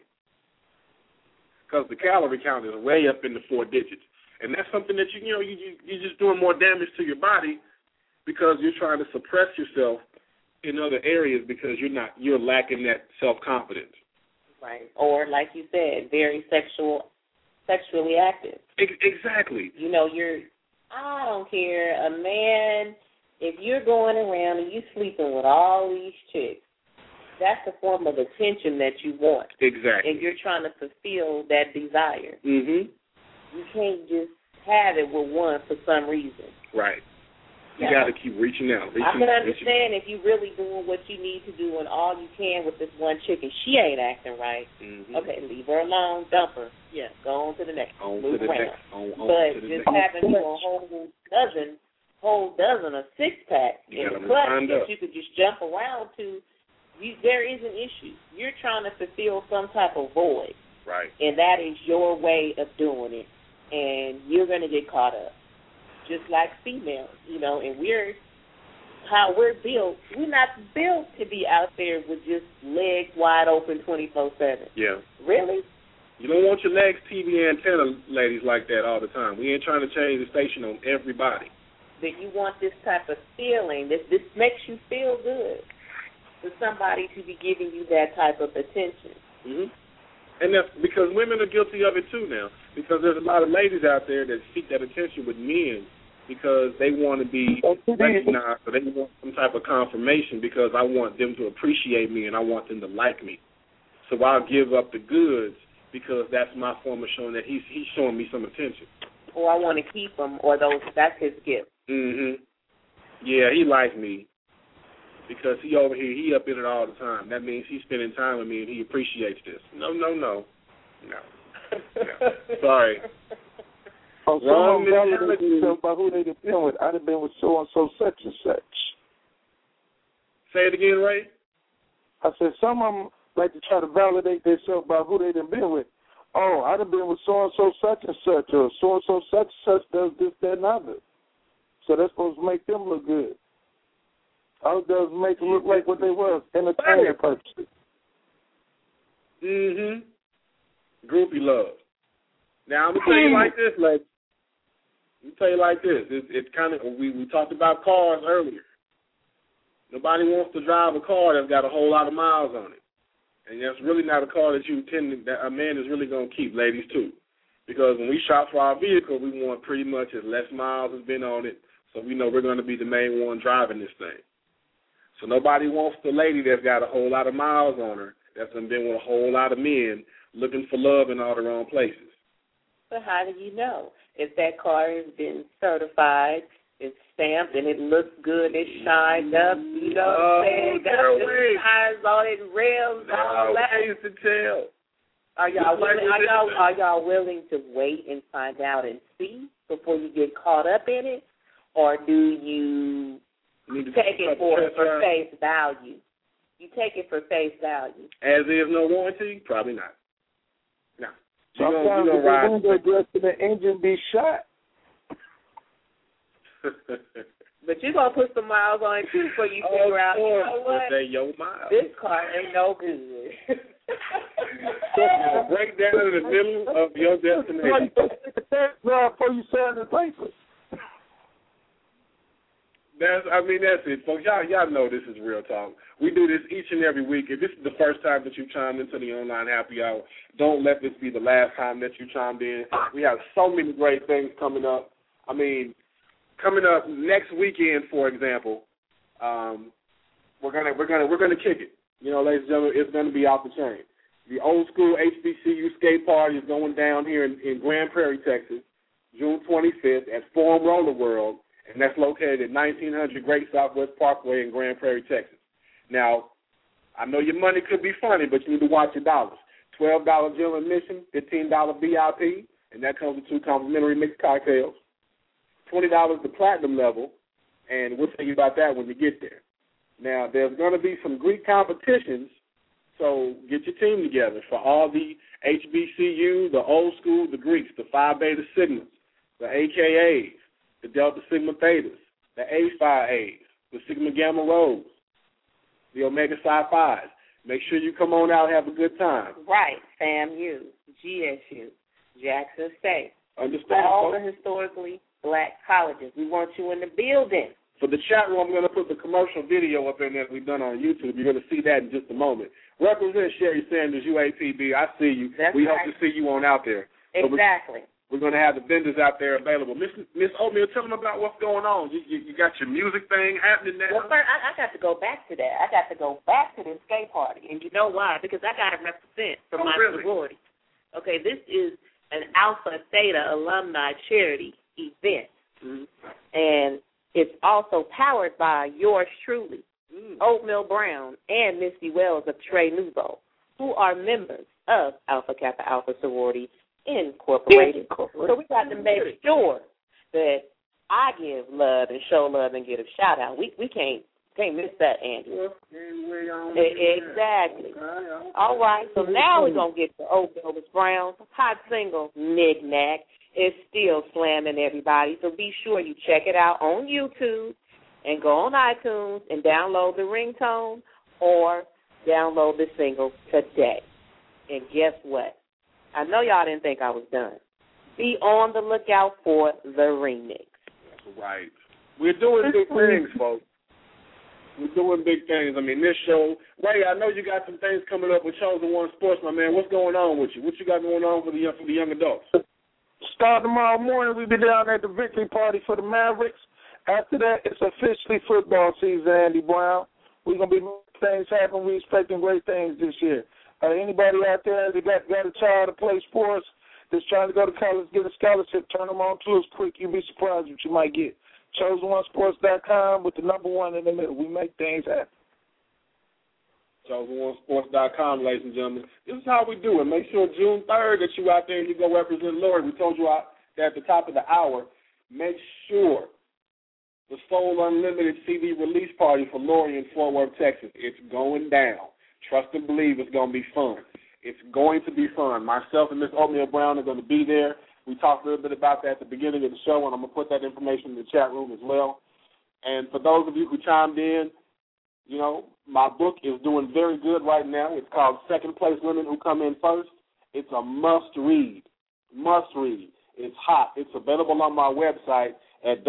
Because the calorie count is way up in the 4 digits. And that's something that, you're just doing more damage to your body because you're trying to suppress yourself in other areas because you're lacking that self-confidence. Right. Or, like you said, very sexually active. Exactly. I don't care, a man, if you're going around and you're sleeping with all these chicks, that's a form of attention that you want. Exactly. And you're trying to fulfill that desire. Mm-hmm. You can't just have it with one for some reason. Right. You got to keep reaching out. I can understand if you're really doing what you need to do and all you can with this one chick and she ain't acting right. Mm-hmm. Okay, leave her alone, dump her. Yeah, go on to the next. Move around. But just having you a whole dozen of 6-pack in the clutch that you could just jump around to, there is an issue. You're trying to fulfill some type of void. Right. And that is your way of doing it. And you're going to get caught up. Just like females, and how we're built. We're not built to be out there with just legs wide open 24/7. Yeah. Really? You don't want your legs TV antenna ladies like that all the time. We ain't trying to change the station on everybody. That you want this type of feeling. This makes you feel good for somebody to be giving you that type of attention. Mm-hmm. And that's because women are guilty of it too now. Because there's a lot of ladies out there that seek that attention with men because they want to be recognized or they want some type of confirmation because I want them to appreciate me and I want them to like me. So I'll give up the goods because that's my form of showing that he's showing me some attention. Or I want to keep him, or that's his gift. Mm-hmm. Yeah, he likes me because he over here, he up in it all the time. That means he's spending time with me and he appreciates this. No. Sorry. Oh, someone validate themselves by who they've been with. I'd have been with so-and-so, such and such. Say it again, Ray. I said some of them like to try to validate themselves by who they've been with. Oh, I'd have been with so-and-so, such and such, or so-and-so, such and such does this, that, and other. So that's supposed to make them look good. All it does is make them look like what they were, entertainment purposes. Mm-hmm. Groupie love. Now, I'm going to tell you like this, lady. It's kind of, we talked about cars earlier. Nobody wants to drive a car that's got a whole lot of miles on it. And that's really not a car that a man is really going to keep, ladies, too. Because when we shop for our vehicle, we want pretty much as less miles has been on it, so we know we're going to be the main one driving this thing. So nobody wants the lady that's got a whole lot of miles on her, that's been with a whole lot of men looking for love in all the wrong places. But how do you know? If that car has been certified, it's stamped, and it looks good, it's shined up, you know what I'm saying? Got the tires on it, rails, all that. I used to tell. Are y'all willing to wait and find out and see before you get caught up in it? Or do you take it for face value? You take it for face value. As there's no warranty? Probably not. No. Sometimes if the window dressed in the engine be shot. But you're going to put some miles on it, too, before you figure out, you know what? Say your miles. This car ain't no good. Break down in the middle of your destination. Before you sell the paper. That's it, folks. Y'all know this is Real Talk. We do this each and every week. If this is the first time that you chimed into the online happy hour, don't let this be the last time that you chimed in. We have so many great things coming up. Coming up next weekend, for example, we're gonna kick it. You know, ladies and gentlemen, it's gonna be off the chain. The old school HBCU skate party is going down here in Grand Prairie, Texas, June 25th at Forum Roller World. And that's located at 1900 Great Southwest Parkway in Grand Prairie, Texas. Now, I know your money could be funny, but you need to watch your dollars. $12 general admission, $15 VIP, and that comes with 2 complimentary mixed cocktails. $20 the platinum level, and we'll tell you about that when you get there. Now, there's going to be some Greek competitions So get your team together for all the HBCU, the old school, the Greeks, the Phi Beta Sigmas, the AKAs, the Delta Sigma Thetas, the A Phi A's, the Sigma Gamma Rho's, the Omega Psi Phi's. Make sure you come on out and have a good time. Right. FAMU, GSU, Jackson State. Understand? All the historically black colleges. We want you in the building. For the chat room, I'm going to put the commercial video up in there we've done on YouTube. You're going to see that in just a moment. Represent Sherry Sanders, UAPB. I see you. We hope to see you on out there. Exactly. We're going to have the vendors out there available. Miss Oatmeal, tell them about what's going on. You got your music thing happening now? Well, first, I got to go back to that. I got to go back to this skate party. And you know why? Because I got to represent for my sorority. Okay, this is an Alpha Theta alumni charity event. Mm-hmm. And it's also powered by yours truly, Oatmeal Brown and Misty Wells of Trey Nouveau, who are members of Alpha Kappa Alpha Sorority Incorporated. So we got to make sure that I give love and show love and get a shout out. We can't miss that, Andy. Exactly. All right. So now we're gonna get to Oatmeal Brown's hot single Knick-Knack. It's still slamming everybody. So be sure you check it out on YouTube and go on iTunes and download the ringtone or download the single today. And guess what? I know y'all didn't think I was done. Be on the lookout for the remix. That's right. We're doing big things, folks. We're doing big things. I mean, this show, Ray, I know you got some things coming up with Chosen One Sports, my man. What's going on with you? What you got going on for the young adults? Start tomorrow morning. We'll be down at the victory party for the Mavericks. After that, it's officially football season, Andy Brown. We're going to be making things happen. We're expecting great things this year. Anybody out there that got a child to play sports that's trying to go to college, get a scholarship, turn them on to us quick. You'll be surprised what you might get. ChosenOneSports.com with the number one in the middle. We make things happen. ChosenOneSports.com, ladies and gentlemen. This is how we do it. Make sure June 3rd that you out there and you go represent Lori. We told you that at the top of the hour. Make sure the Soul Unlimited CD release party for Lori in Fort Worth, Texas. It's going down. Trust and believe it's going to be fun. It's going to be fun. Myself and Miss Oatmeal Brown are going to be there. We talked a little bit about that at the beginning of the show, and I'm going to put that information in the chat room as well. And for those of you who chimed in, you know, my book is doing very good right now. It's called Second Place Women Who Come In First. It's a must-read. Must-read. It's hot. It's available on my website at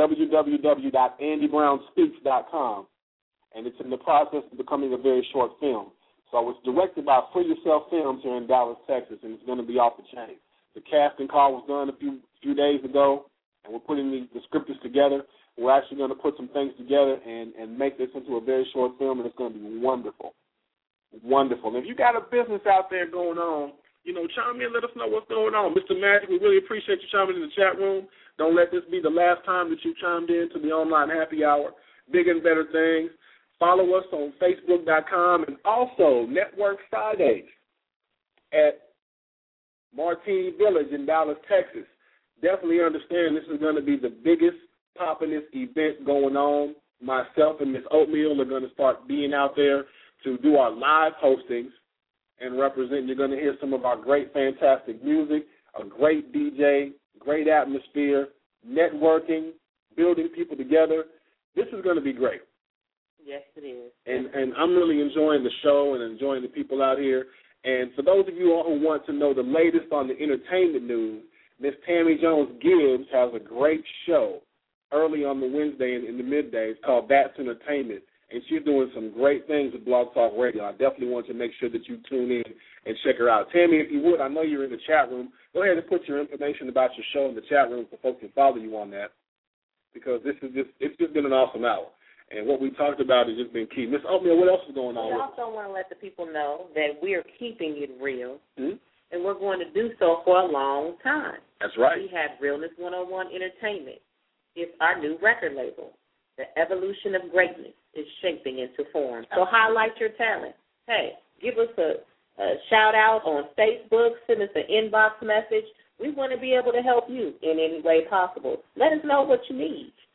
www.andybrown.speaks.com, and it's in the process of becoming a very short film. So it's directed by Free Yourself Films here in Dallas, Texas, and it's going to be off the chain. The casting call was done a few days ago, and we're putting the scripters together. We're actually going to put some things together and make this into a very short film, and it's going to be wonderful. Wonderful. And if you got a business out there going on, you know, chime in, let us know what's going on. Mr. Magic, we really appreciate you chiming in the chat room. Don't let this be the last time that you chimed in to the online happy hour. Bigger and better things. Follow us on Facebook.com and also Network Fridays at Martini Village in Dallas, Texas. Definitely understand this is going to be the biggest, poppinest event going on. Myself and Miss Oatmeal are going to start being out there to do our live hostings and represent. You're going to hear some of our great, fantastic music, a great DJ, great atmosphere, networking, building people together. This is going to be great. Yes, it is. And I'm really enjoying the show and enjoying the people out here. And for those of you all who want to know the latest on the entertainment news, Miss Tammy Jones-Gibbs has a great show early on the Wednesday in the middays called That's Entertainment. And she's doing some great things with Blog Talk Radio. I definitely want to make sure that you tune in and check her out. Tammy, if you would, I know you're in the chat room. Go ahead and put your information about your show in the chat room so folks can follow you on that, because it's just been an awesome hour. And what we talked about has just been key. Miss Oatmeal, what else is going on? We also want to let the people know that we're keeping it real, and we're going to do so for a long time. That's right. We have Realness 101 Entertainment. It's our new record label. The evolution of greatness is shaping into form. So highlight your talent. Hey, give us a shout-out on Facebook. Send us an inbox message. We want to be able to help you in any way possible. Let us know what you need.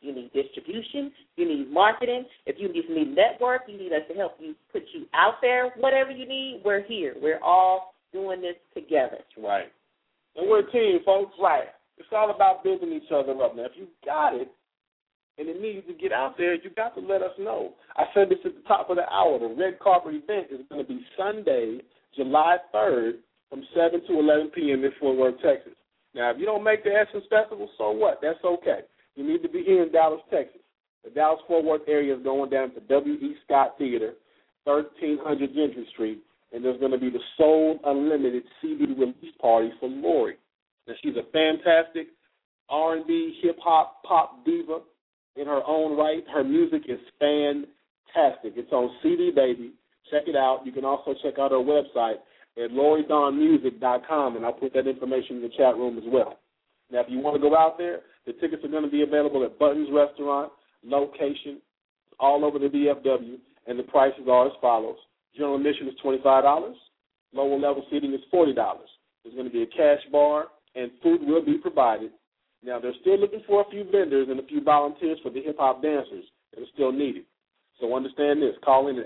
you need distribution, you need marketing, if you just need network, you need us to help you put you out there, whatever you need, we're here. We're all doing this together. Right. And we're a team, folks. Right. It's all about building each other up. Now, if you got it and it needs to get out there, you got to let us know. I said this at the top of the hour. The Red Carpet event is going to be Sunday, July 3rd from 7 to 11 p.m. in Fort Worth, Texas. Now, if you don't make the Essence Festival, so what? That's okay. You need to be here in Dallas, Texas. The Dallas-Fort Worth area is going down to W.E. Scott Theater, 1300 Gentry Street, and there's going to be the Soul Unlimited CD release party for Lori. Now, she's a fantastic R&B, hip-hop, pop diva in her own right. Her music is fantastic. It's on CD Baby. Check it out. You can also check out her website at LoriDawnMusic.com, and I'll put that information in the chat room as well. Now, if you want to go out there, the tickets are going to be available at Buttons Restaurant, location, all over the DFW, and the prices are as follows. General admission is $25. Lower level seating is $40. There's going to be a cash bar, and food will be provided. Now, they're still looking for a few vendors and a few volunteers for the hip-hop dancers that are still needed. So understand this. Call in at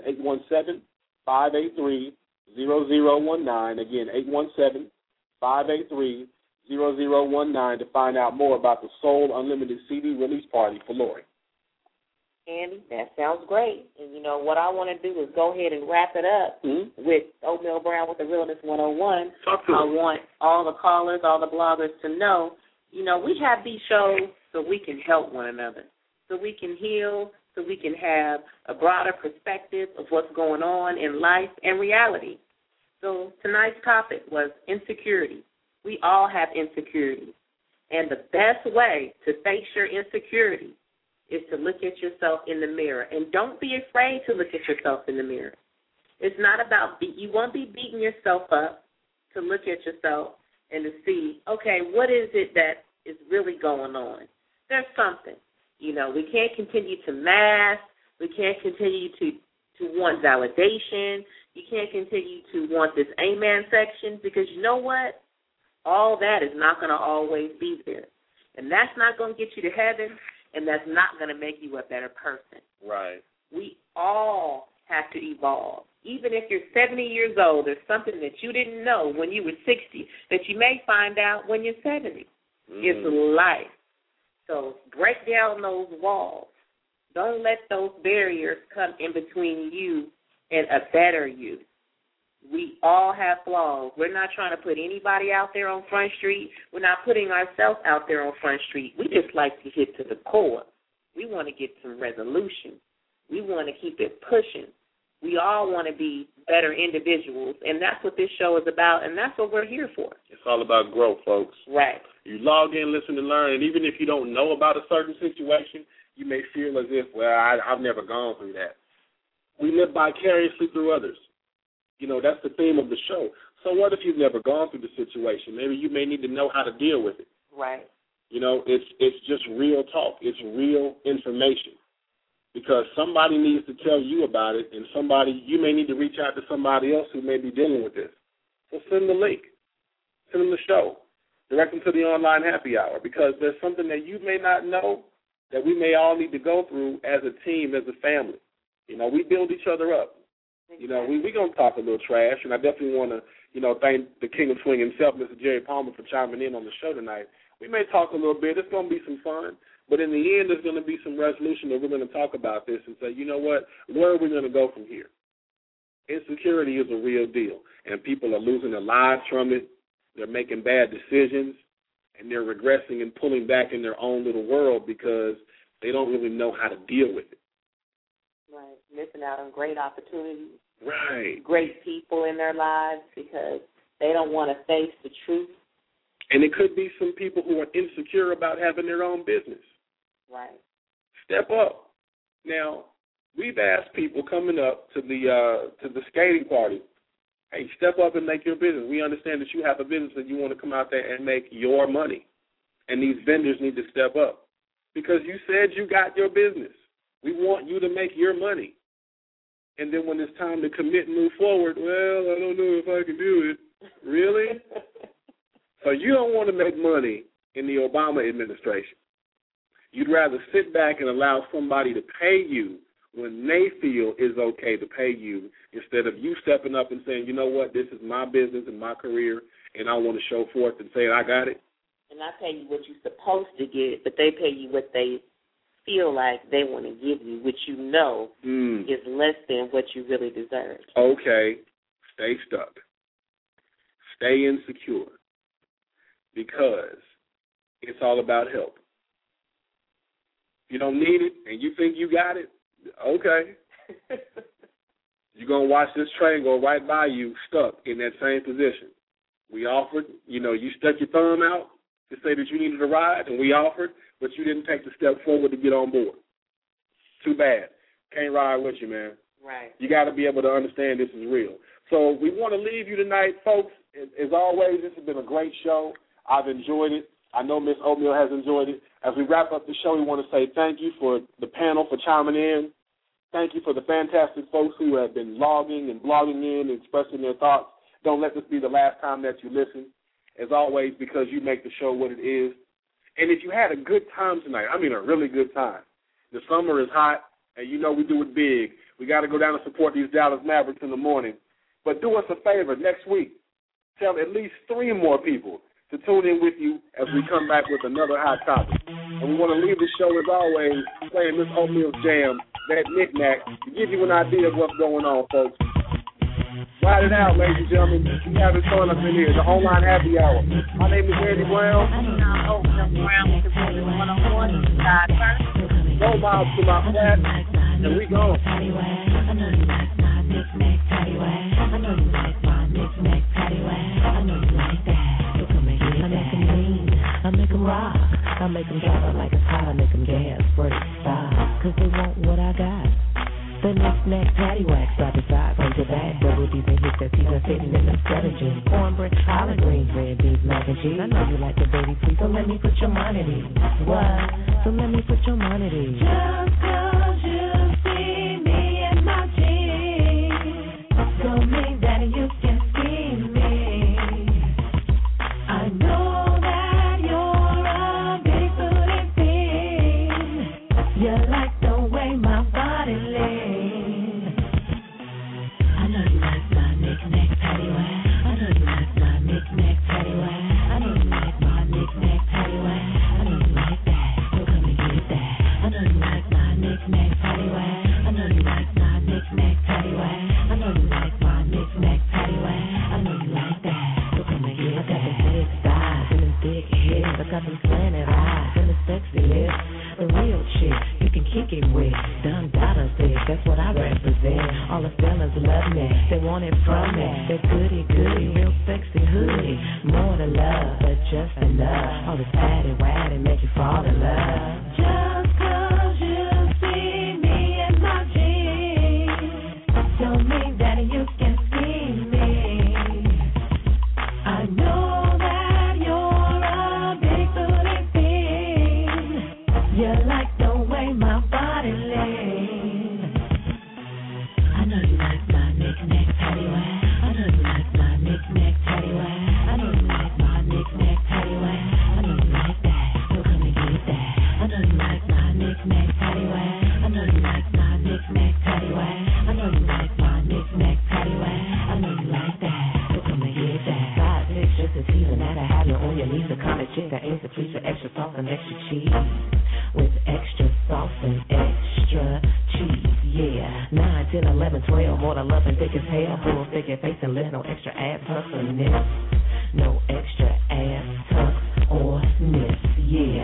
817-583-0019. Again, 817-583-0019 to find out more about the Soul Unlimited CD release party for Lori. Andy, that sounds great. And, you know, what I want to do is go ahead and wrap it up with Oatmeal Brown with the Realness 101. I want all the callers, all the bloggers to know, you know, we have these shows so we can help one another, so we can heal, so we can have a broader perspective of what's going on in life and reality. So tonight's topic was insecurity. We all have insecurity. And the best way to face your insecurity is to look at yourself in the mirror. And don't be afraid to look at yourself in the mirror. It's not about, you won't be beating yourself up to look at yourself and to see, okay, what is it that is really going on? There's something. You know, we can't continue to mask. We can't continue to want validation. You can't continue to want this amen section because you know what? All that is not going to always be there. And that's not going to get you to heaven, and that's not going to make you a better person. Right. We all have to evolve. Even if you're 70 years old, there's something that you didn't know when you were 60 that you may find out when you're 70. It's life. So break down those walls. Don't let those barriers come in between you and a better you. We all have flaws. We're not trying to put anybody out there on Front Street. We're not putting ourselves out there on Front Street. We just like to hit to the core. We want to get some resolution. We want to keep it pushing. We all want to be better individuals, and that's what this show is about, and that's what we're here for. It's all about growth, folks. Right. You log in, listen, and learn, and even if you don't know about a certain situation, you may feel as if, well, I've never gone through that. We live vicariously through others. You know, that's the theme of the show. So what if you've never gone through the situation? Maybe you may need to know how to deal with it. Right. You know, it's just real talk. It's real information. Because somebody needs to tell you about it, and you may need to reach out to somebody else who may be dealing with this. So send the link. Send them the show. Direct them to the online happy hour, because there's something that you may not know that we may all need to go through as a team, as a family. You know, we build each other up. You know, we're going to talk a little trash, and I definitely want to, you know, thank the king of swing himself, Mr. Jerry Palmer, for chiming in on the show tonight. We may talk a little bit. It's going to be some fun. But in the end, there's going to be some resolution that we're going to talk about this and say, you know what, where are we going to go from here? Insecurity is a real deal, and people are losing their lives from it. They're making bad decisions, and they're regressing and pulling back in their own little world because they don't really know how to deal with it. Right, missing out on great opportunities. Right. Great people in their lives because they don't want to face the truth. And it could be some people who are insecure about having their own business. Right. Step up. Now, we've asked people coming up to the skating party, hey, step up and make your business. We understand that you have a business and you want to come out there and make your money. And these vendors need to step up because you said you got your business. We want you to make your money. And then when it's time to commit and move forward, well, I don't know if I can do it. Really? So you don't want to make money in the Obama administration. You'd rather sit back and allow somebody to pay you when they feel it's okay to pay you, instead of you stepping up and saying, you know what, this is my business and my career, and I want to show forth and say, I got it. And I pay you what you're supposed to get, but they pay you what they feel like they want to give you, which you know is less than what you really deserve. Okay, stay stuck. Stay insecure, because it's all about help. You don't need it and you think you got it, okay. You're going to watch this train go right by you stuck in that same position. We offered, you stuck your thumb out to say that you needed a ride, and we offered, but you didn't take the step forward to get on board. Too bad. Can't ride with you, man. Right. You got to be able to understand this is real. So we want to leave you tonight, folks. As always, this has been a great show. I've enjoyed it. I know Miss Oatmeal has enjoyed it. As we wrap up the show, we want to say thank you for the panel for chiming in. Thank you for the fantastic folks who have been logging and blogging in and expressing their thoughts. Don't let this be the last time that you listen, as always, because you make the show what it is. And if you had a good time tonight, I mean a really good time, the summer is hot, and you know we do it big. We got to go down and support these Dallas Mavericks in the morning. But do us a favor, next week, tell at least 3 more people to tune in with you as we come back with another hot topic. And we want to leave the show, as always, playing Miss Oatmeal's Jam, that knick-knack, to give you an idea of what's going on, folks. Ride it out, ladies and gentlemen. We having fun up in here, the online happy hour. My name is Randy Brown. Go miles to my flat, and we gone. I make them rock, I make them drop out like a hot, I make them gas, break, stop, cause they want what I got. The knick-knack, paddywhack, side to side, front to back, double D's and hits that teeth are sitting in the strategy. Cornbread, collard greens, red beef, mac and cheese. I know you like the baby, please, so let me put your mind at ease. What? So let me put your mind at ease. Just cause you see me in my jeans, don't mean that you can see me. I know. You like the way my body lays. I know you like my knick-knack, paddywhack. I know you like my knick-knack, paddywhack. I know you like my knick-knack, paddywhack. I know you like that, so come and get that. I know you like my knick-knack, paddywhack. I know you like my knick-knack, paddywhack. I know you like my knick-knack, paddywhack. I know you like that, so come and get that. I got the big thighs and the thick hips. I got them slanted eyes and the sexy lips. The real chick, you can kick it with. Done got us thick, that's what I represent. All the fellas love me, they want it from me. They're goody, real sexy hoodie. More to love, but just enough. All this patty-waddy make you fall in love. Just cause you see me in my jeans, don't mean that you can see me. I know that you're a big booty thing. You like the way my body lays. I know you like my knick-knack, paddywhack. I know you like my knick-knack, paddywhack. I know you like my knick-knack, paddywhack. I know you like that, so come and get that. I know you like my knick-knack, paddywhack. I know you like my knick-knack, paddywhack. I know you like my knick-knack, paddywhack. I know you like that, so come and get that. Side bitch, just a teasing that I have you on your knees. The kind of chick that aims to please for extra sauce and extra cheese. With extra sauce and extra cheese, yeah. 9, 10, 11, 12, more than loving, thick as hell. Full thick and face and lip, no extra ass tucks or nips. No extra ass tucks or nips, yeah.